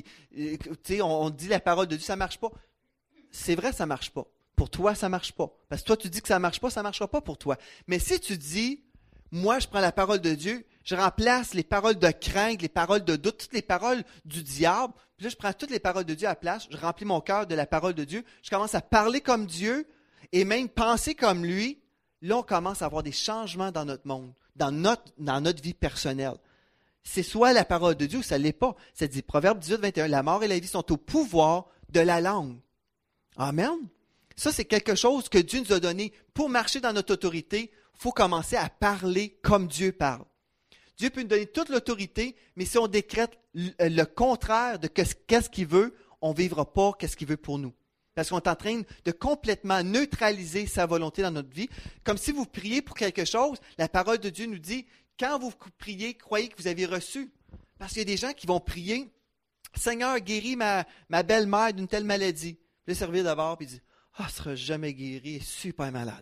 on dit la parole de Dieu, ça ne marche pas. » C'est vrai, ça ne marche pas. Pour toi, ça ne marche pas. Parce que toi, tu dis que ça ne marche pas, ça ne marchera pas pour toi. Mais si tu dis « Moi, je prends la parole de Dieu, je remplace les paroles de crainte, les paroles de doute, toutes les paroles du diable, puis là, je prends toutes les paroles de Dieu à la place, je remplis mon cœur de la parole de Dieu, je commence à parler comme Dieu et même penser comme lui, là, on commence à avoir des changements dans notre monde, dans notre vie personnelle. C'est soit la parole de Dieu ou ça ne l'est pas. Ça dit, Proverbe 18, 21, la mort et la vie sont au pouvoir de la langue. Amen. Ça, c'est quelque chose que Dieu nous a donné. Pour marcher dans notre autorité, il faut commencer à parler comme Dieu parle. Dieu peut nous donner toute l'autorité, mais si on décrète le contraire de qu'est-ce qu'il veut, on ne vivra pas qu'est-ce qu'il veut pour nous. Parce qu'on est en train de complètement neutraliser sa volonté dans notre vie. Comme si vous priez pour quelque chose, la parole de Dieu nous dit, quand vous priez, croyez que vous avez reçu. Parce qu'il y a des gens qui vont prier, Seigneur, guéris ma belle-mère d'une telle maladie. Puis le servir d'abord, puis il dit, elle ne sera jamais guérie, elle est super malade.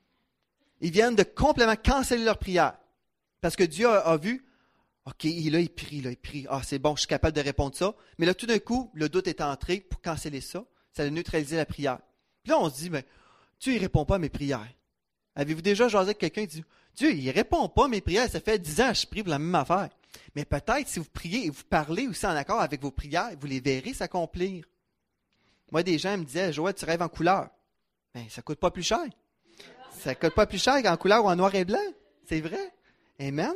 Ils viennent de complètement canceller leur prière. Parce que Dieu a vu, OK, là, il prie. Ah, c'est bon, je suis capable de répondre ça. Mais là, tout d'un coup, le doute est entré pour canceller ça. Ça a neutralisé la prière. Puis là, on se dit, mais Dieu, il ne répond pas à mes prières. Avez-vous déjà jasé avec quelqu'un qui dit, Dieu, il ne répond pas à mes prières, ça fait 10 ans que je prie pour la même affaire. Mais peut-être, si vous priez et vous parlez aussi en accord avec vos prières, vous les verrez s'accomplir. Moi, des gens me disaient, Joël, tu rêves en couleur. Bien, ça ne coûte pas plus cher. Ça ne coûte pas plus cher qu'en couleur ou en noir et blanc. C'est vrai. Amen.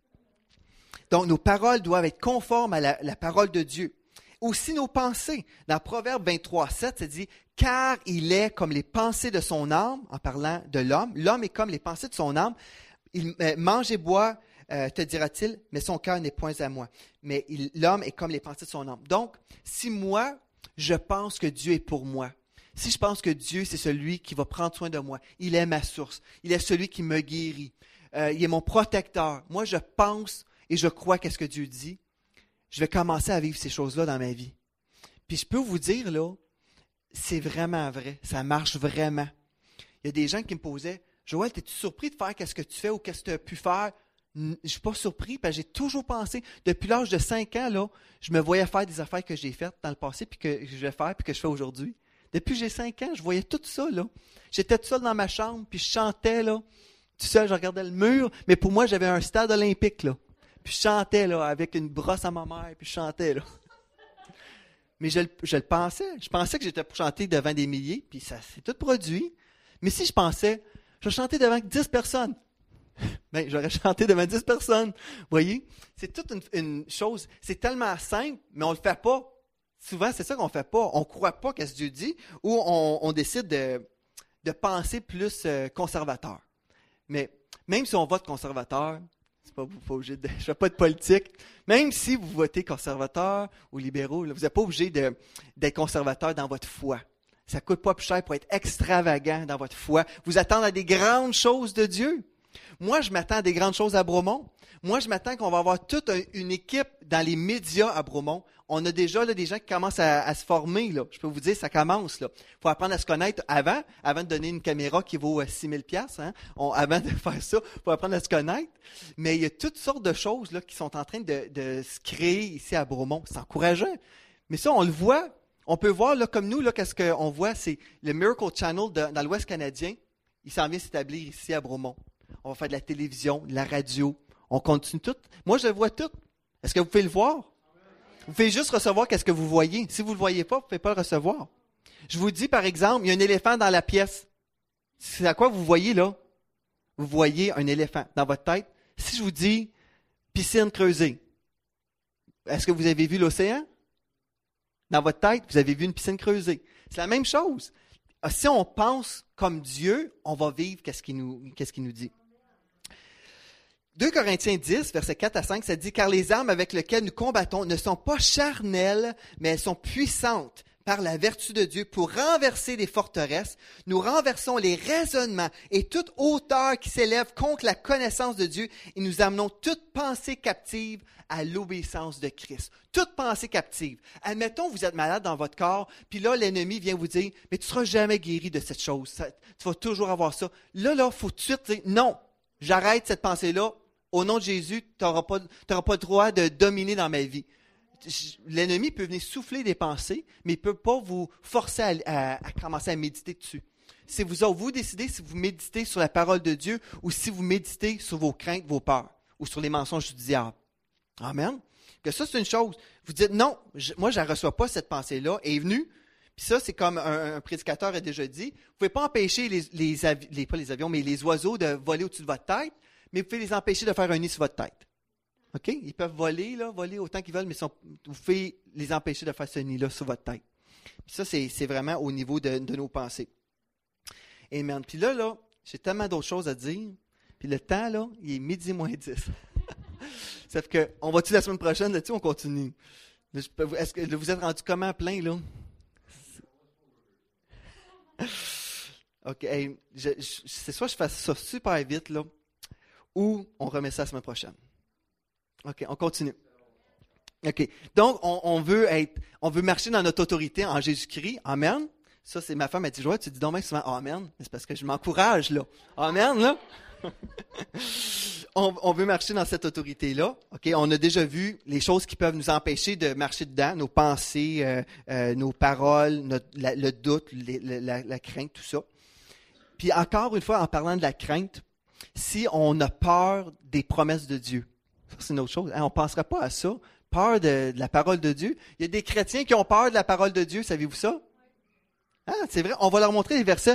Donc, nos paroles doivent être conformes à la parole de Dieu. Aussi nos pensées. Dans Proverbe 23, 7, ça dit « Car il est comme les pensées de son âme », en parlant de l'homme. L'homme est comme les pensées de son âme. Il mange et boit, te dira-t-il, mais son cœur n'est point à moi. Mais l'homme est comme les pensées de son âme. Donc, si moi, je pense que Dieu est pour moi, si je pense que Dieu, c'est celui qui va prendre soin de moi, il est ma source, il est celui qui me guérit, il est mon protecteur. Moi, je pense et je crois qu'est-ce que Dieu dit. Je vais commencer à vivre ces choses-là dans ma vie. Puis je peux vous dire, là, c'est vraiment vrai. Ça marche vraiment. Il y a des gens qui me posaient, « Joël, es-tu surpris de faire qu'est-ce que tu fais ou qu'est-ce que tu as pu faire? » Je ne suis pas surpris parce que j'ai toujours pensé, depuis l'âge de 5 ans, là, je me voyais faire des affaires que j'ai faites dans le passé puis que je vais faire puis que je fais aujourd'hui. Depuis que j'ai 5 ans, je voyais tout ça, là. J'étais tout seul dans ma chambre puis je chantais, là. Tout seul, je regardais le mur, mais pour moi, j'avais un stade olympique, là. Puis je chantais, là, avec une brosse à ma mère, puis je chantais, là. Mais je le pensais. Je pensais que j'étais pour chanter devant des milliers, puis ça s'est tout produit. Mais si je pensais, je vais chanter devant 10 personnes, bien, j'aurais chanté devant 10 personnes. Vous voyez? C'est toute une chose, c'est tellement simple, mais on ne le fait pas. Souvent, c'est ça qu'on ne fait pas. On ne croit pas qu'est-ce que Dieu dit, ou on décide de penser plus conservateur. Mais même si on vote conservateur, c'est pas obligé je ne fais pas de politique. Même si vous votez conservateur ou libéraux, là, vous n'êtes pas obligé d'être conservateur dans votre foi. Ça ne coûte pas plus cher pour être extravagant dans votre foi. Vous attendez à des grandes choses de Dieu. Moi, je m'attends à des grandes choses à Bromont. Moi, je m'attends qu'on va avoir toute une équipe dans les médias à Bromont. On a déjà là, des gens qui commencent à se former. Là. Je peux vous dire, ça commence. Il faut apprendre à se connaître avant de donner une caméra qui vaut 6 000 $. Hein? Avant de faire ça, il faut apprendre à se connaître. Mais il y a toutes sortes de choses là, qui sont en train de se créer ici à Bromont. C'est encourageant. Mais ça, on le voit. On peut voir, là, comme nous, là, qu'est-ce qu'on voit, c'est le Miracle Channel dans l'Ouest canadien. Il s'en vient s'établir ici à Bromont. On va faire de la télévision, de la radio. On continue tout. Moi, je le vois tout. Est-ce que vous pouvez le voir? Vous pouvez juste recevoir qu'est-ce que vous voyez. Si vous ne le voyez pas, vous ne pouvez pas le recevoir. Je vous dis, par exemple, il y a un éléphant dans la pièce. C'est à quoi vous voyez, là? Vous voyez un éléphant dans votre tête. Si je vous dis piscine creusée, est-ce que vous avez vu l'océan? Dans votre tête, vous avez vu une piscine creusée. C'est la même chose. Si on pense comme Dieu, on va vivre qu'est-ce qu'il nous dit. 2 Corinthiens 10, versets 4 à 5, ça dit « Car les armes avec lesquelles nous combattons ne sont pas charnelles, mais elles sont puissantes par la vertu de Dieu pour renverser les forteresses. Nous renversons les raisonnements et toute hauteur qui s'élève contre la connaissance de Dieu et nous amenons toute pensée captive à l'obéissance de Christ. » Toute pensée captive. Admettons, vous êtes malade dans votre corps, puis là, l'ennemi vient vous dire « Mais tu ne seras jamais guéri de cette chose. Tu vas toujours avoir ça. » Là, il faut tout de suite dire « Non, j'arrête cette pensée-là. Au nom de Jésus, tu n'auras pas le droit de dominer dans ma vie. » L'ennemi peut venir souffler des pensées, mais il ne peut pas vous forcer à commencer à méditer dessus. C'est vous décidez si vous méditez sur la parole de Dieu ou si vous méditez sur vos craintes, vos peurs ou sur les mensonges du diable. Amen. Que ça, c'est une chose. Vous dites, non, moi, je ne reçois pas cette pensée-là, elle est venue. Puis ça, c'est comme un prédicateur a déjà dit. Vous ne pouvez pas empêcher pas les avions, mais les oiseaux de voler au-dessus de votre tête, mais vous pouvez les empêcher de faire un nid sur votre tête. OK? Ils peuvent voler autant qu'ils veulent, mais vous pouvez les empêcher de faire ce nid-là sur votre tête. Puis ça, c'est vraiment au niveau de nos pensées. Amen. Puis là, j'ai tellement d'autres choses à dire. Puis le temps, là, il est 12:10. Ça fait qu'on va-tu la semaine prochaine, là-dessus, on continue? Est-ce que vous êtes rendu comment plein, là? OK. Hey, c'est soit je fasse ça super vite, là, ou on remet ça la semaine prochaine. OK, on continue. OK. Donc, on veut marcher dans notre autorité en Jésus-Christ. Amen. Ça, c'est ma femme, elle dit, Joël, tu dis donc bien souvent Amen. C'est parce que je m'encourage, là. Amen, là. On veut marcher dans cette autorité-là. OK, on a déjà vu les choses qui peuvent nous empêcher de marcher dedans, nos pensées, nos paroles, le doute, la crainte, tout ça. Puis encore une fois, en parlant de la crainte, si on a peur des promesses de Dieu, ça c'est une autre chose. On ne penserait pas à ça. Peur de la parole de Dieu. Il y a des chrétiens qui ont peur de la parole de Dieu, savez-vous ça? Ah, c'est vrai, on va leur montrer les versets.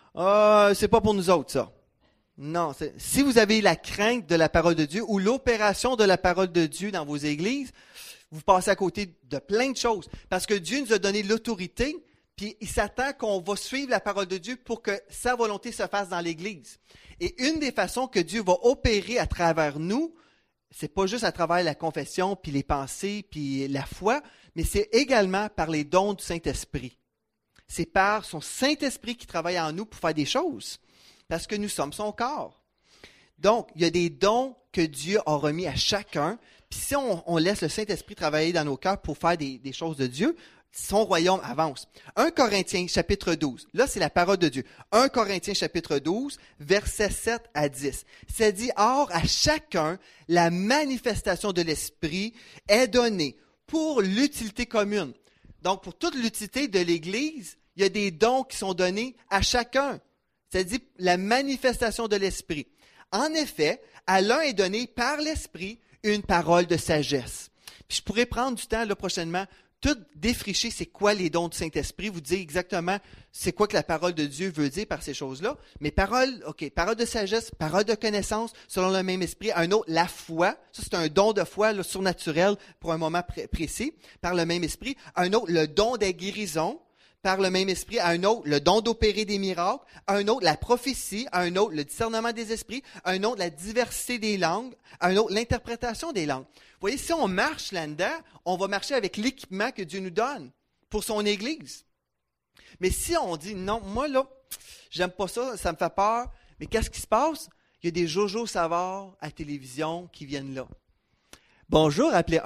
C'est pas pour nous autres, ça. Non, si vous avez la crainte de la parole de Dieu ou l'opération de la parole de Dieu dans vos églises, vous passez à côté de plein de choses. Parce que Dieu nous a donné l'autorité, puis il s'attend qu'on va suivre la parole de Dieu pour que sa volonté se fasse dans l'Église. Et une des façons que Dieu va opérer à travers nous, c'est pas juste à travers la confession, puis les pensées, puis la foi, mais c'est également par les dons du Saint-Esprit. C'est par son Saint-Esprit qui travaille en nous pour faire des choses. Parce que nous sommes son corps. Donc, il y a des dons que Dieu a remis à chacun. Puis si on laisse le Saint-Esprit travailler dans nos cœurs pour faire des choses de Dieu, son royaume avance. 1 Corinthiens chapitre 12. Là, c'est la parole de Dieu. 1 Corinthiens chapitre 12, versets 7 à 10. Ça dit, « Or, à chacun, la manifestation de l'Esprit est donnée pour l'utilité commune. » Donc, pour toute l'utilité de l'Église, il y a des dons qui sont donnés à chacun. C'est-à-dire la manifestation de l'Esprit. En effet, à l'un est donné par l'Esprit une parole de sagesse. Puis je pourrais prendre du temps là, prochainement, tout défricher c'est quoi les dons du Saint-Esprit, vous dire exactement c'est quoi que la parole de Dieu veut dire par ces choses-là. Mais parole de sagesse, parole de connaissance, selon le même esprit. Un autre, la foi, ça c'est un don de foi là, surnaturel pour un moment précis, par le même esprit. Un autre, le don des guérisons, par le même esprit, à un autre, le don d'opérer des miracles, à un autre, la prophétie, à un autre, le discernement des esprits, à un autre, la diversité des langues, à un autre, l'interprétation des langues. Vous voyez, si on marche là-dedans, on va marcher avec l'équipement que Dieu nous donne pour son Église. Mais si on dit, non, moi là, j'aime pas ça, ça me fait peur, mais qu'est-ce qui se passe? Il y a des Jojo Savard à télévision qui viennent là. Bonjour, appelez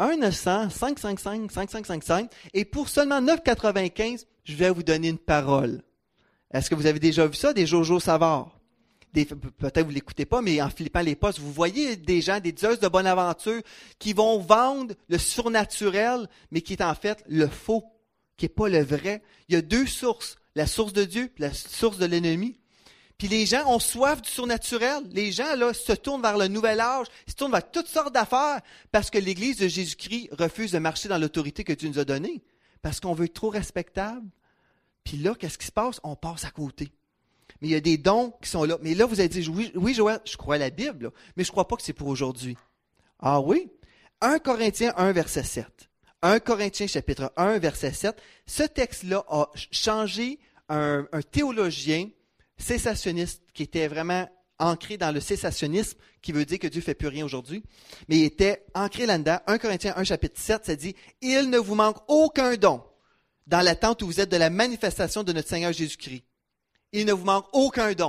1-900-555-5555 et pour seulement 9,95, je vais vous donner une parole. Est-ce que vous avez déjà vu ça, des Jojo Savard? Peut-être vous ne l'écoutez pas, mais en flippant les postes, vous voyez des gens, des dieux de bonne aventure qui vont vendre le surnaturel, mais qui est en fait le faux, qui n'est pas le vrai. Il y a deux sources, la source de Dieu et la source de l'ennemi. Puis les gens ont soif du surnaturel. Les gens là se tournent vers le nouvel âge, ils se tournent vers toutes sortes d'affaires parce que l'Église de Jésus-Christ refuse de marcher dans l'autorité que Dieu nous a donnée. Parce qu'on veut être trop respectable. Puis là, qu'est-ce qui se passe? On passe à côté. Mais il y a des dons qui sont là. Mais là, vous allez dire, oui Joël, je crois à la Bible, là, mais je ne crois pas que c'est pour aujourd'hui. Ah oui? 1 Corinthiens 1, verset 7. 1 Corinthiens chapitre 1, verset 7. Ce texte-là a changé un théologien cessationniste qui était vraiment ancré dans le cessationnisme, qui veut dire que Dieu ne fait plus rien aujourd'hui, mais il était ancré là-dedans. 1 Corinthiens 1, chapitre 7, ça dit « Il ne vous manque aucun don dans l'attente où vous êtes de la manifestation de notre Seigneur Jésus-Christ. Il ne vous manque aucun don. »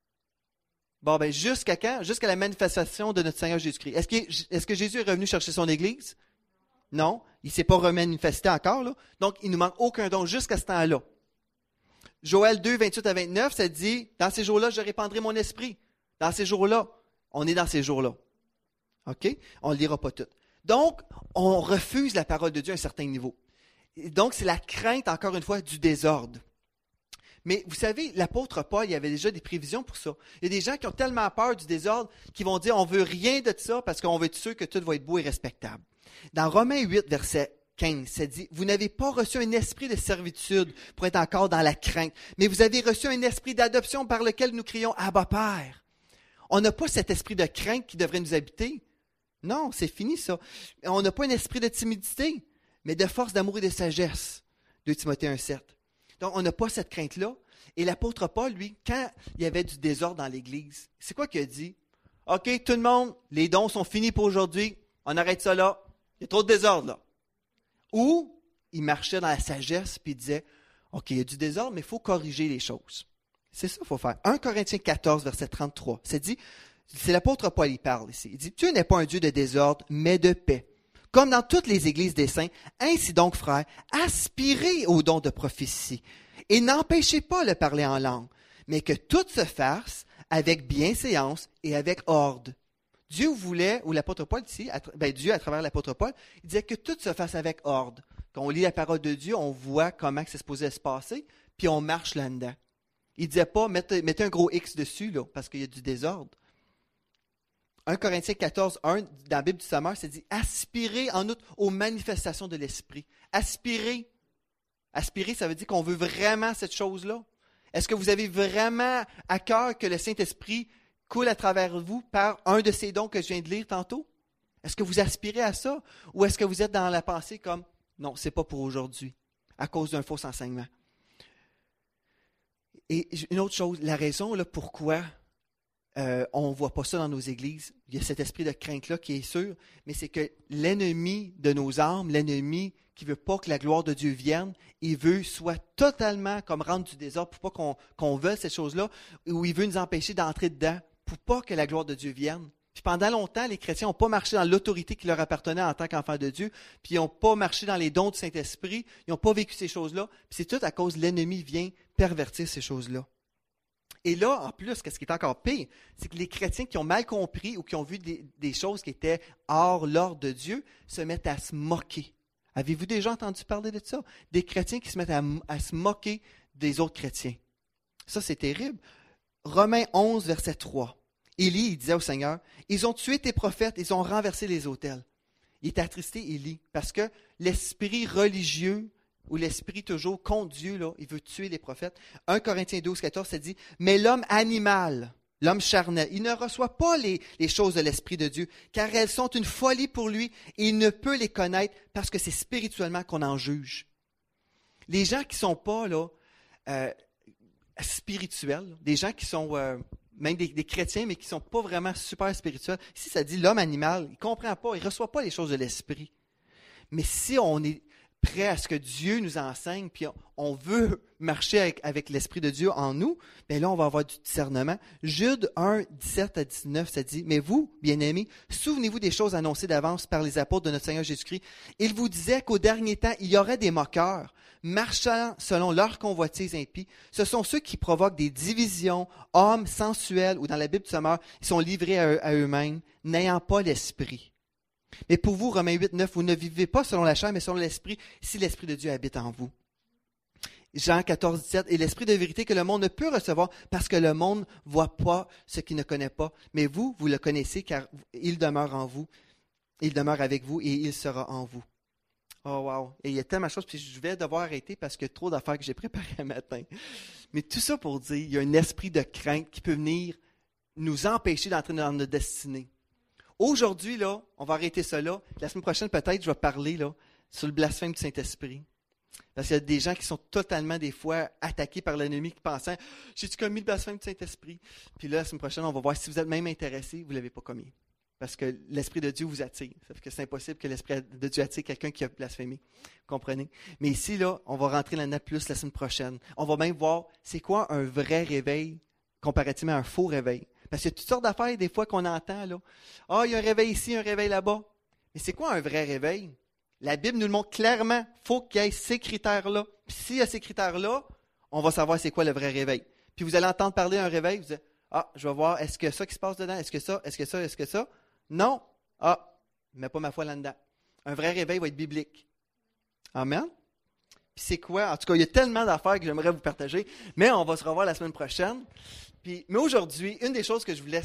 Bon, ben, jusqu'à quand? Jusqu'à la manifestation de notre Seigneur Jésus-Christ. Est-ce que Jésus est revenu chercher son Église? Non, il ne s'est pas remanifesté encore, là. Donc, il ne nous manque aucun don jusqu'à ce temps-là. Joël 2, 28 à 29, ça dit « Dans ces jours-là, je répandrai mon esprit. » Dans ces jours-là, on est dans ces jours-là. OK? On ne le lira pas tout. Donc, on refuse la parole de Dieu à un certain niveau. Et donc, c'est la crainte, encore une fois, du désordre. Mais vous savez, l'apôtre Paul, il y avait déjà des prévisions pour ça. Il y a des gens qui ont tellement peur du désordre qui vont dire « On ne veut rien de ça parce qu'on veut être sûr que tout va être beau et respectable. » Dans Romains 8, verset 15, ça dit « Vous n'avez pas reçu un esprit de servitude pour être encore dans la crainte, mais vous avez reçu un esprit d'adoption par lequel nous crions « Abba, Père ». On n'a pas cet esprit de crainte qui devrait nous habiter. Non, c'est fini ça. On n'a pas un esprit de timidité, mais de force, d'amour et de sagesse. 2 Timothée 1, 7. Donc, on n'a pas cette crainte-là. Et l'apôtre Paul, lui, quand il y avait du désordre dans l'Église, c'est quoi qu'il a dit? « OK, tout le monde, les dons sont finis pour aujourd'hui. On arrête ça là. Il y a trop de désordre là. » Ou il marchait dans la sagesse puis il disait « OK, il y a du désordre, mais il faut corriger les choses. » C'est ça qu'il faut faire. 1 Corinthiens 14, verset 33. C'est l'apôtre Paul qui parle ici. Il dit « Dieu n'est pas un Dieu de désordre, mais de paix. Comme dans toutes les églises des saints, ainsi donc, frères, aspirez au don de prophétie et n'empêchez pas le parler en langue, mais que tout se fasse avec bienséance et avec ordre. » Dieu voulait, ou l'apôtre Paul ici, Dieu à travers l'apôtre Paul, il disait que tout se fasse avec ordre. Quand on lit la parole de Dieu, on voit comment c'est supposé se passer, puis on marche là-dedans. Il ne disait pas, mettez un gros X dessus, là, parce qu'il y a du désordre. 1 Corinthiens 14, 1, dans la Bible du Sommeur, c'est dit, aspirez en outre aux manifestations de l'Esprit. Aspirer, ça veut dire qu'on veut vraiment cette chose-là. Est-ce que vous avez vraiment à cœur que le Saint-Esprit coule à travers vous par un de ces dons que je viens de lire tantôt? Est-ce que vous aspirez à ça? Ou est-ce que vous êtes dans la pensée comme, non, ce n'est pas pour aujourd'hui, à cause d'un faux enseignement? Et une autre chose, la raison là, pourquoi on ne voit pas ça dans nos églises, il y a cet esprit de crainte-là qui est sûr, mais c'est que l'ennemi de nos âmes, l'ennemi qui ne veut pas que la gloire de Dieu vienne, il veut soit totalement comme rendre du désordre pour pas qu'on veuille ces choses-là, ou il veut nous empêcher d'entrer dedans pour pas que la gloire de Dieu vienne. Puis pendant longtemps, les chrétiens n'ont pas marché dans l'autorité qui leur appartenait en tant qu'enfants de Dieu, puis ils n'ont pas marché dans les dons du Saint-Esprit, ils n'ont pas vécu ces choses-là, puis c'est tout à cause de l'ennemi vient pervertir ces choses-là. Et là, en plus, ce qui est encore pire, c'est que les chrétiens qui ont mal compris ou qui ont vu des choses qui étaient hors l'ordre de Dieu se mettent à se moquer. Avez-vous déjà entendu parler de ça? Des chrétiens qui se mettent à se moquer des autres chrétiens. Ça, c'est terrible. Romains 11, verset 3. Élie, il disait au Seigneur, « Ils ont tué tes prophètes, ils ont renversé les autels. » Il est attristé, Élie, parce que l'esprit religieux ou l'esprit toujours contre Dieu, là, il veut tuer les prophètes. 1 Corinthiens 12, 14, ça dit, « Mais l'homme animal, l'homme charnel, il ne reçoit pas les choses de l'Esprit de Dieu, car elles sont une folie pour lui, et il ne peut les connaître parce que c'est spirituellement qu'on en juge. » Les gens qui ne sont pas là, spirituels, des gens qui sont même des chrétiens, mais qui ne sont pas vraiment super spirituels, ici ça dit l'homme animal, il ne comprend pas, il ne reçoit pas les choses de l'Esprit. Mais si on est prêt à ce que Dieu nous enseigne, puis on veut marcher avec l'Esprit de Dieu en nous, bien là, on va avoir du discernement. Jude 1, 17 à 19, ça dit, « Mais vous, bien-aimés, souvenez-vous des choses annoncées d'avance par les apôtres de notre Seigneur Jésus-Christ. Il vous disait qu'au dernier temps, il y aurait des moqueurs, marchant selon leur convoitise impie. Ce sont ceux qui provoquent des divisions, hommes sensuels, ou dans la Bible du Sommeur, ils sont livrés à eux-mêmes, n'ayant pas l'Esprit. Mais pour vous, Romains 8, 9, vous ne vivez pas selon la chair, mais selon l'Esprit, si l'Esprit de Dieu habite en vous. » Jean 14, 17, « Et l'Esprit de vérité que le monde ne peut recevoir, parce que le monde ne voit pas ce qu'il ne connaît pas. Mais vous, vous le connaissez, car il demeure en vous, il demeure avec vous, et il sera en vous. » Oh wow! Et il y a tellement de choses, puis je vais devoir arrêter parce qu'il y a trop d'affaires que j'ai préparées un matin. Mais tout ça pour dire, il y a un esprit de crainte qui peut venir nous empêcher d'entrer dans notre destinée. Aujourd'hui, là, on va arrêter ça là. La semaine prochaine, peut-être, je vais parler là, sur le blasphème du Saint-Esprit. Parce qu'il y a des gens qui sont totalement, des fois, attaqués par l'ennemi, qui pensent « J'ai-tu commis le blasphème du Saint-Esprit? » Puis là, la semaine prochaine, on va voir si vous êtes même intéressé, vous ne l'avez pas commis. Parce que l'Esprit de Dieu vous attire. Ça fait que c'est impossible que l'Esprit de Dieu attire quelqu'un qui a blasphémé. Vous comprenez? Mais ici, là, on va rentrer là-dedans plus la semaine prochaine. On va même voir c'est quoi un vrai réveil comparativement à un faux réveil. Parce qu'il y a toutes sortes d'affaires, des fois, qu'on entend, là. Ah, il y a un réveil ici, un réveil là-bas. Mais c'est quoi un vrai réveil? La Bible nous le montre clairement. Il faut qu'il y ait ces critères-là. Puis s'il y a ces critères-là, on va savoir c'est quoi le vrai réveil. Puis vous allez entendre parler d'un réveil, vous dites « Ah, je vais voir, est-ce que ça qui se passe dedans? Est-ce que ça? Est-ce que ça? Est-ce que ça? » Non. Ah, mets pas ma foi là-dedans. Un vrai réveil va être biblique. Amen. Puis c'est quoi? En tout cas, il y a tellement d'affaires que j'aimerais vous partager, mais on va se revoir la semaine prochaine. Mais aujourd'hui, une des choses que je voulais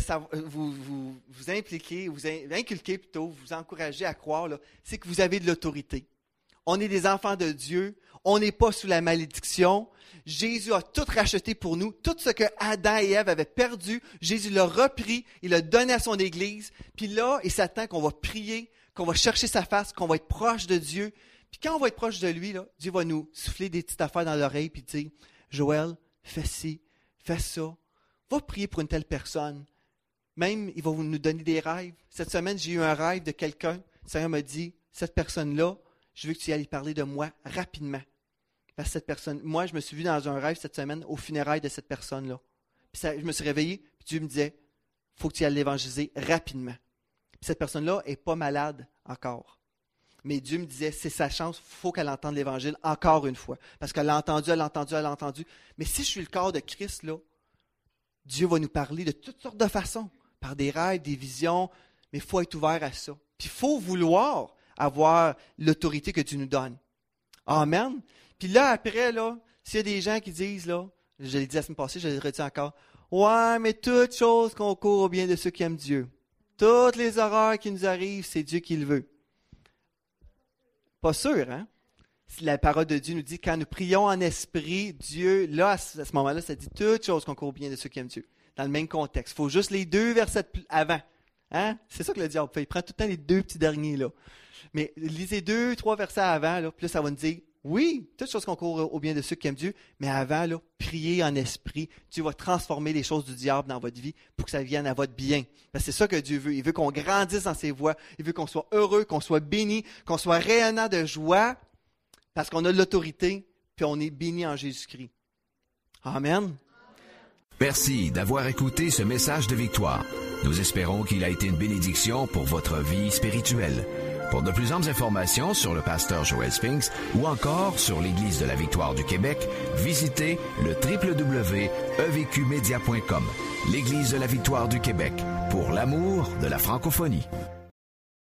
vous impliquer, vous inculquer plutôt, vous encourager à croire, là, c'est que vous avez de l'autorité. On est des enfants de Dieu. On n'est pas sous la malédiction. Jésus a tout racheté pour nous. Tout ce que Adam et Ève avaient perdu, Jésus l'a repris, il l'a donné à son Église. Puis là, il s'attend qu'on va prier, qu'on va chercher sa face, qu'on va être proche de Dieu. Puis quand on va être proche de lui, là, Dieu va nous souffler des petites affaires dans l'oreille puis dire « Joël, fais ci, fais ça. Va prier pour une telle personne. » Même, il va nous donner des rêves. Cette semaine, j'ai eu un rêve de quelqu'un. Le Seigneur m'a dit « Cette personne-là, je veux que tu y ailles parler de moi rapidement. » Parce que cette personne, moi, je me suis vu dans un rêve cette semaine au funérailles de cette personne-là. Puis je me suis réveillé, puis Dieu me disait « Il faut que tu y ailles l'évangéliser rapidement. » Puis cette personne-là n'est pas malade encore. Mais Dieu me disait, c'est sa chance, il faut qu'elle entende l'Évangile encore une fois. Parce qu'elle l'a entendu, elle l'a entendu, elle l'a entendu. Mais si je suis le corps de Christ, là, Dieu va nous parler de toutes sortes de façons, par des rêves, des visions, mais il faut être ouvert à ça. Puis il faut vouloir avoir l'autorité que Dieu nous donne. Amen. Puis là, après, là, s'il y a des gens qui disent, là, je l'ai dit la semaine passée, je le redis encore, ouais, mais toutes choses concourent au bien de ceux qui aiment Dieu. Toutes les horreurs qui nous arrivent, c'est Dieu qui le veut. Pas sûr, hein? La parole de Dieu nous dit, quand nous prions en esprit, Dieu, là, à ce moment-là, ça dit toutes choses concourent au bien de ceux qui aiment Dieu. Dans le même contexte. Il faut juste les 2 versets avant. Hein? C'est ça que le diable fait. Il prend tout le temps les 2 petits derniers, là. Mais lisez 2, 3 versets avant, là. Puis là, ça va nous dire, oui, toutes choses concourent au bien de ceux qui aiment Dieu, mais avant, là, priez en esprit. Dieu va transformer les choses du diable dans votre vie pour que ça vienne à votre bien. Parce que c'est ça que Dieu veut. Il veut qu'on grandisse dans ses voies. Il veut qu'on soit heureux, qu'on soit béni, qu'on soit rayonnant de joie, parce qu'on a de l'autorité, puis on est béni en Jésus-Christ. Amen. Merci d'avoir écouté ce message de victoire. Nous espérons qu'il a été une bénédiction pour votre vie spirituelle. Pour de plus amples informations sur le pasteur Joel Spinks ou encore sur l'Église de la Victoire du Québec, visitez le www.evqmedia.com. L'Église de la Victoire du Québec, pour l'amour de la francophonie.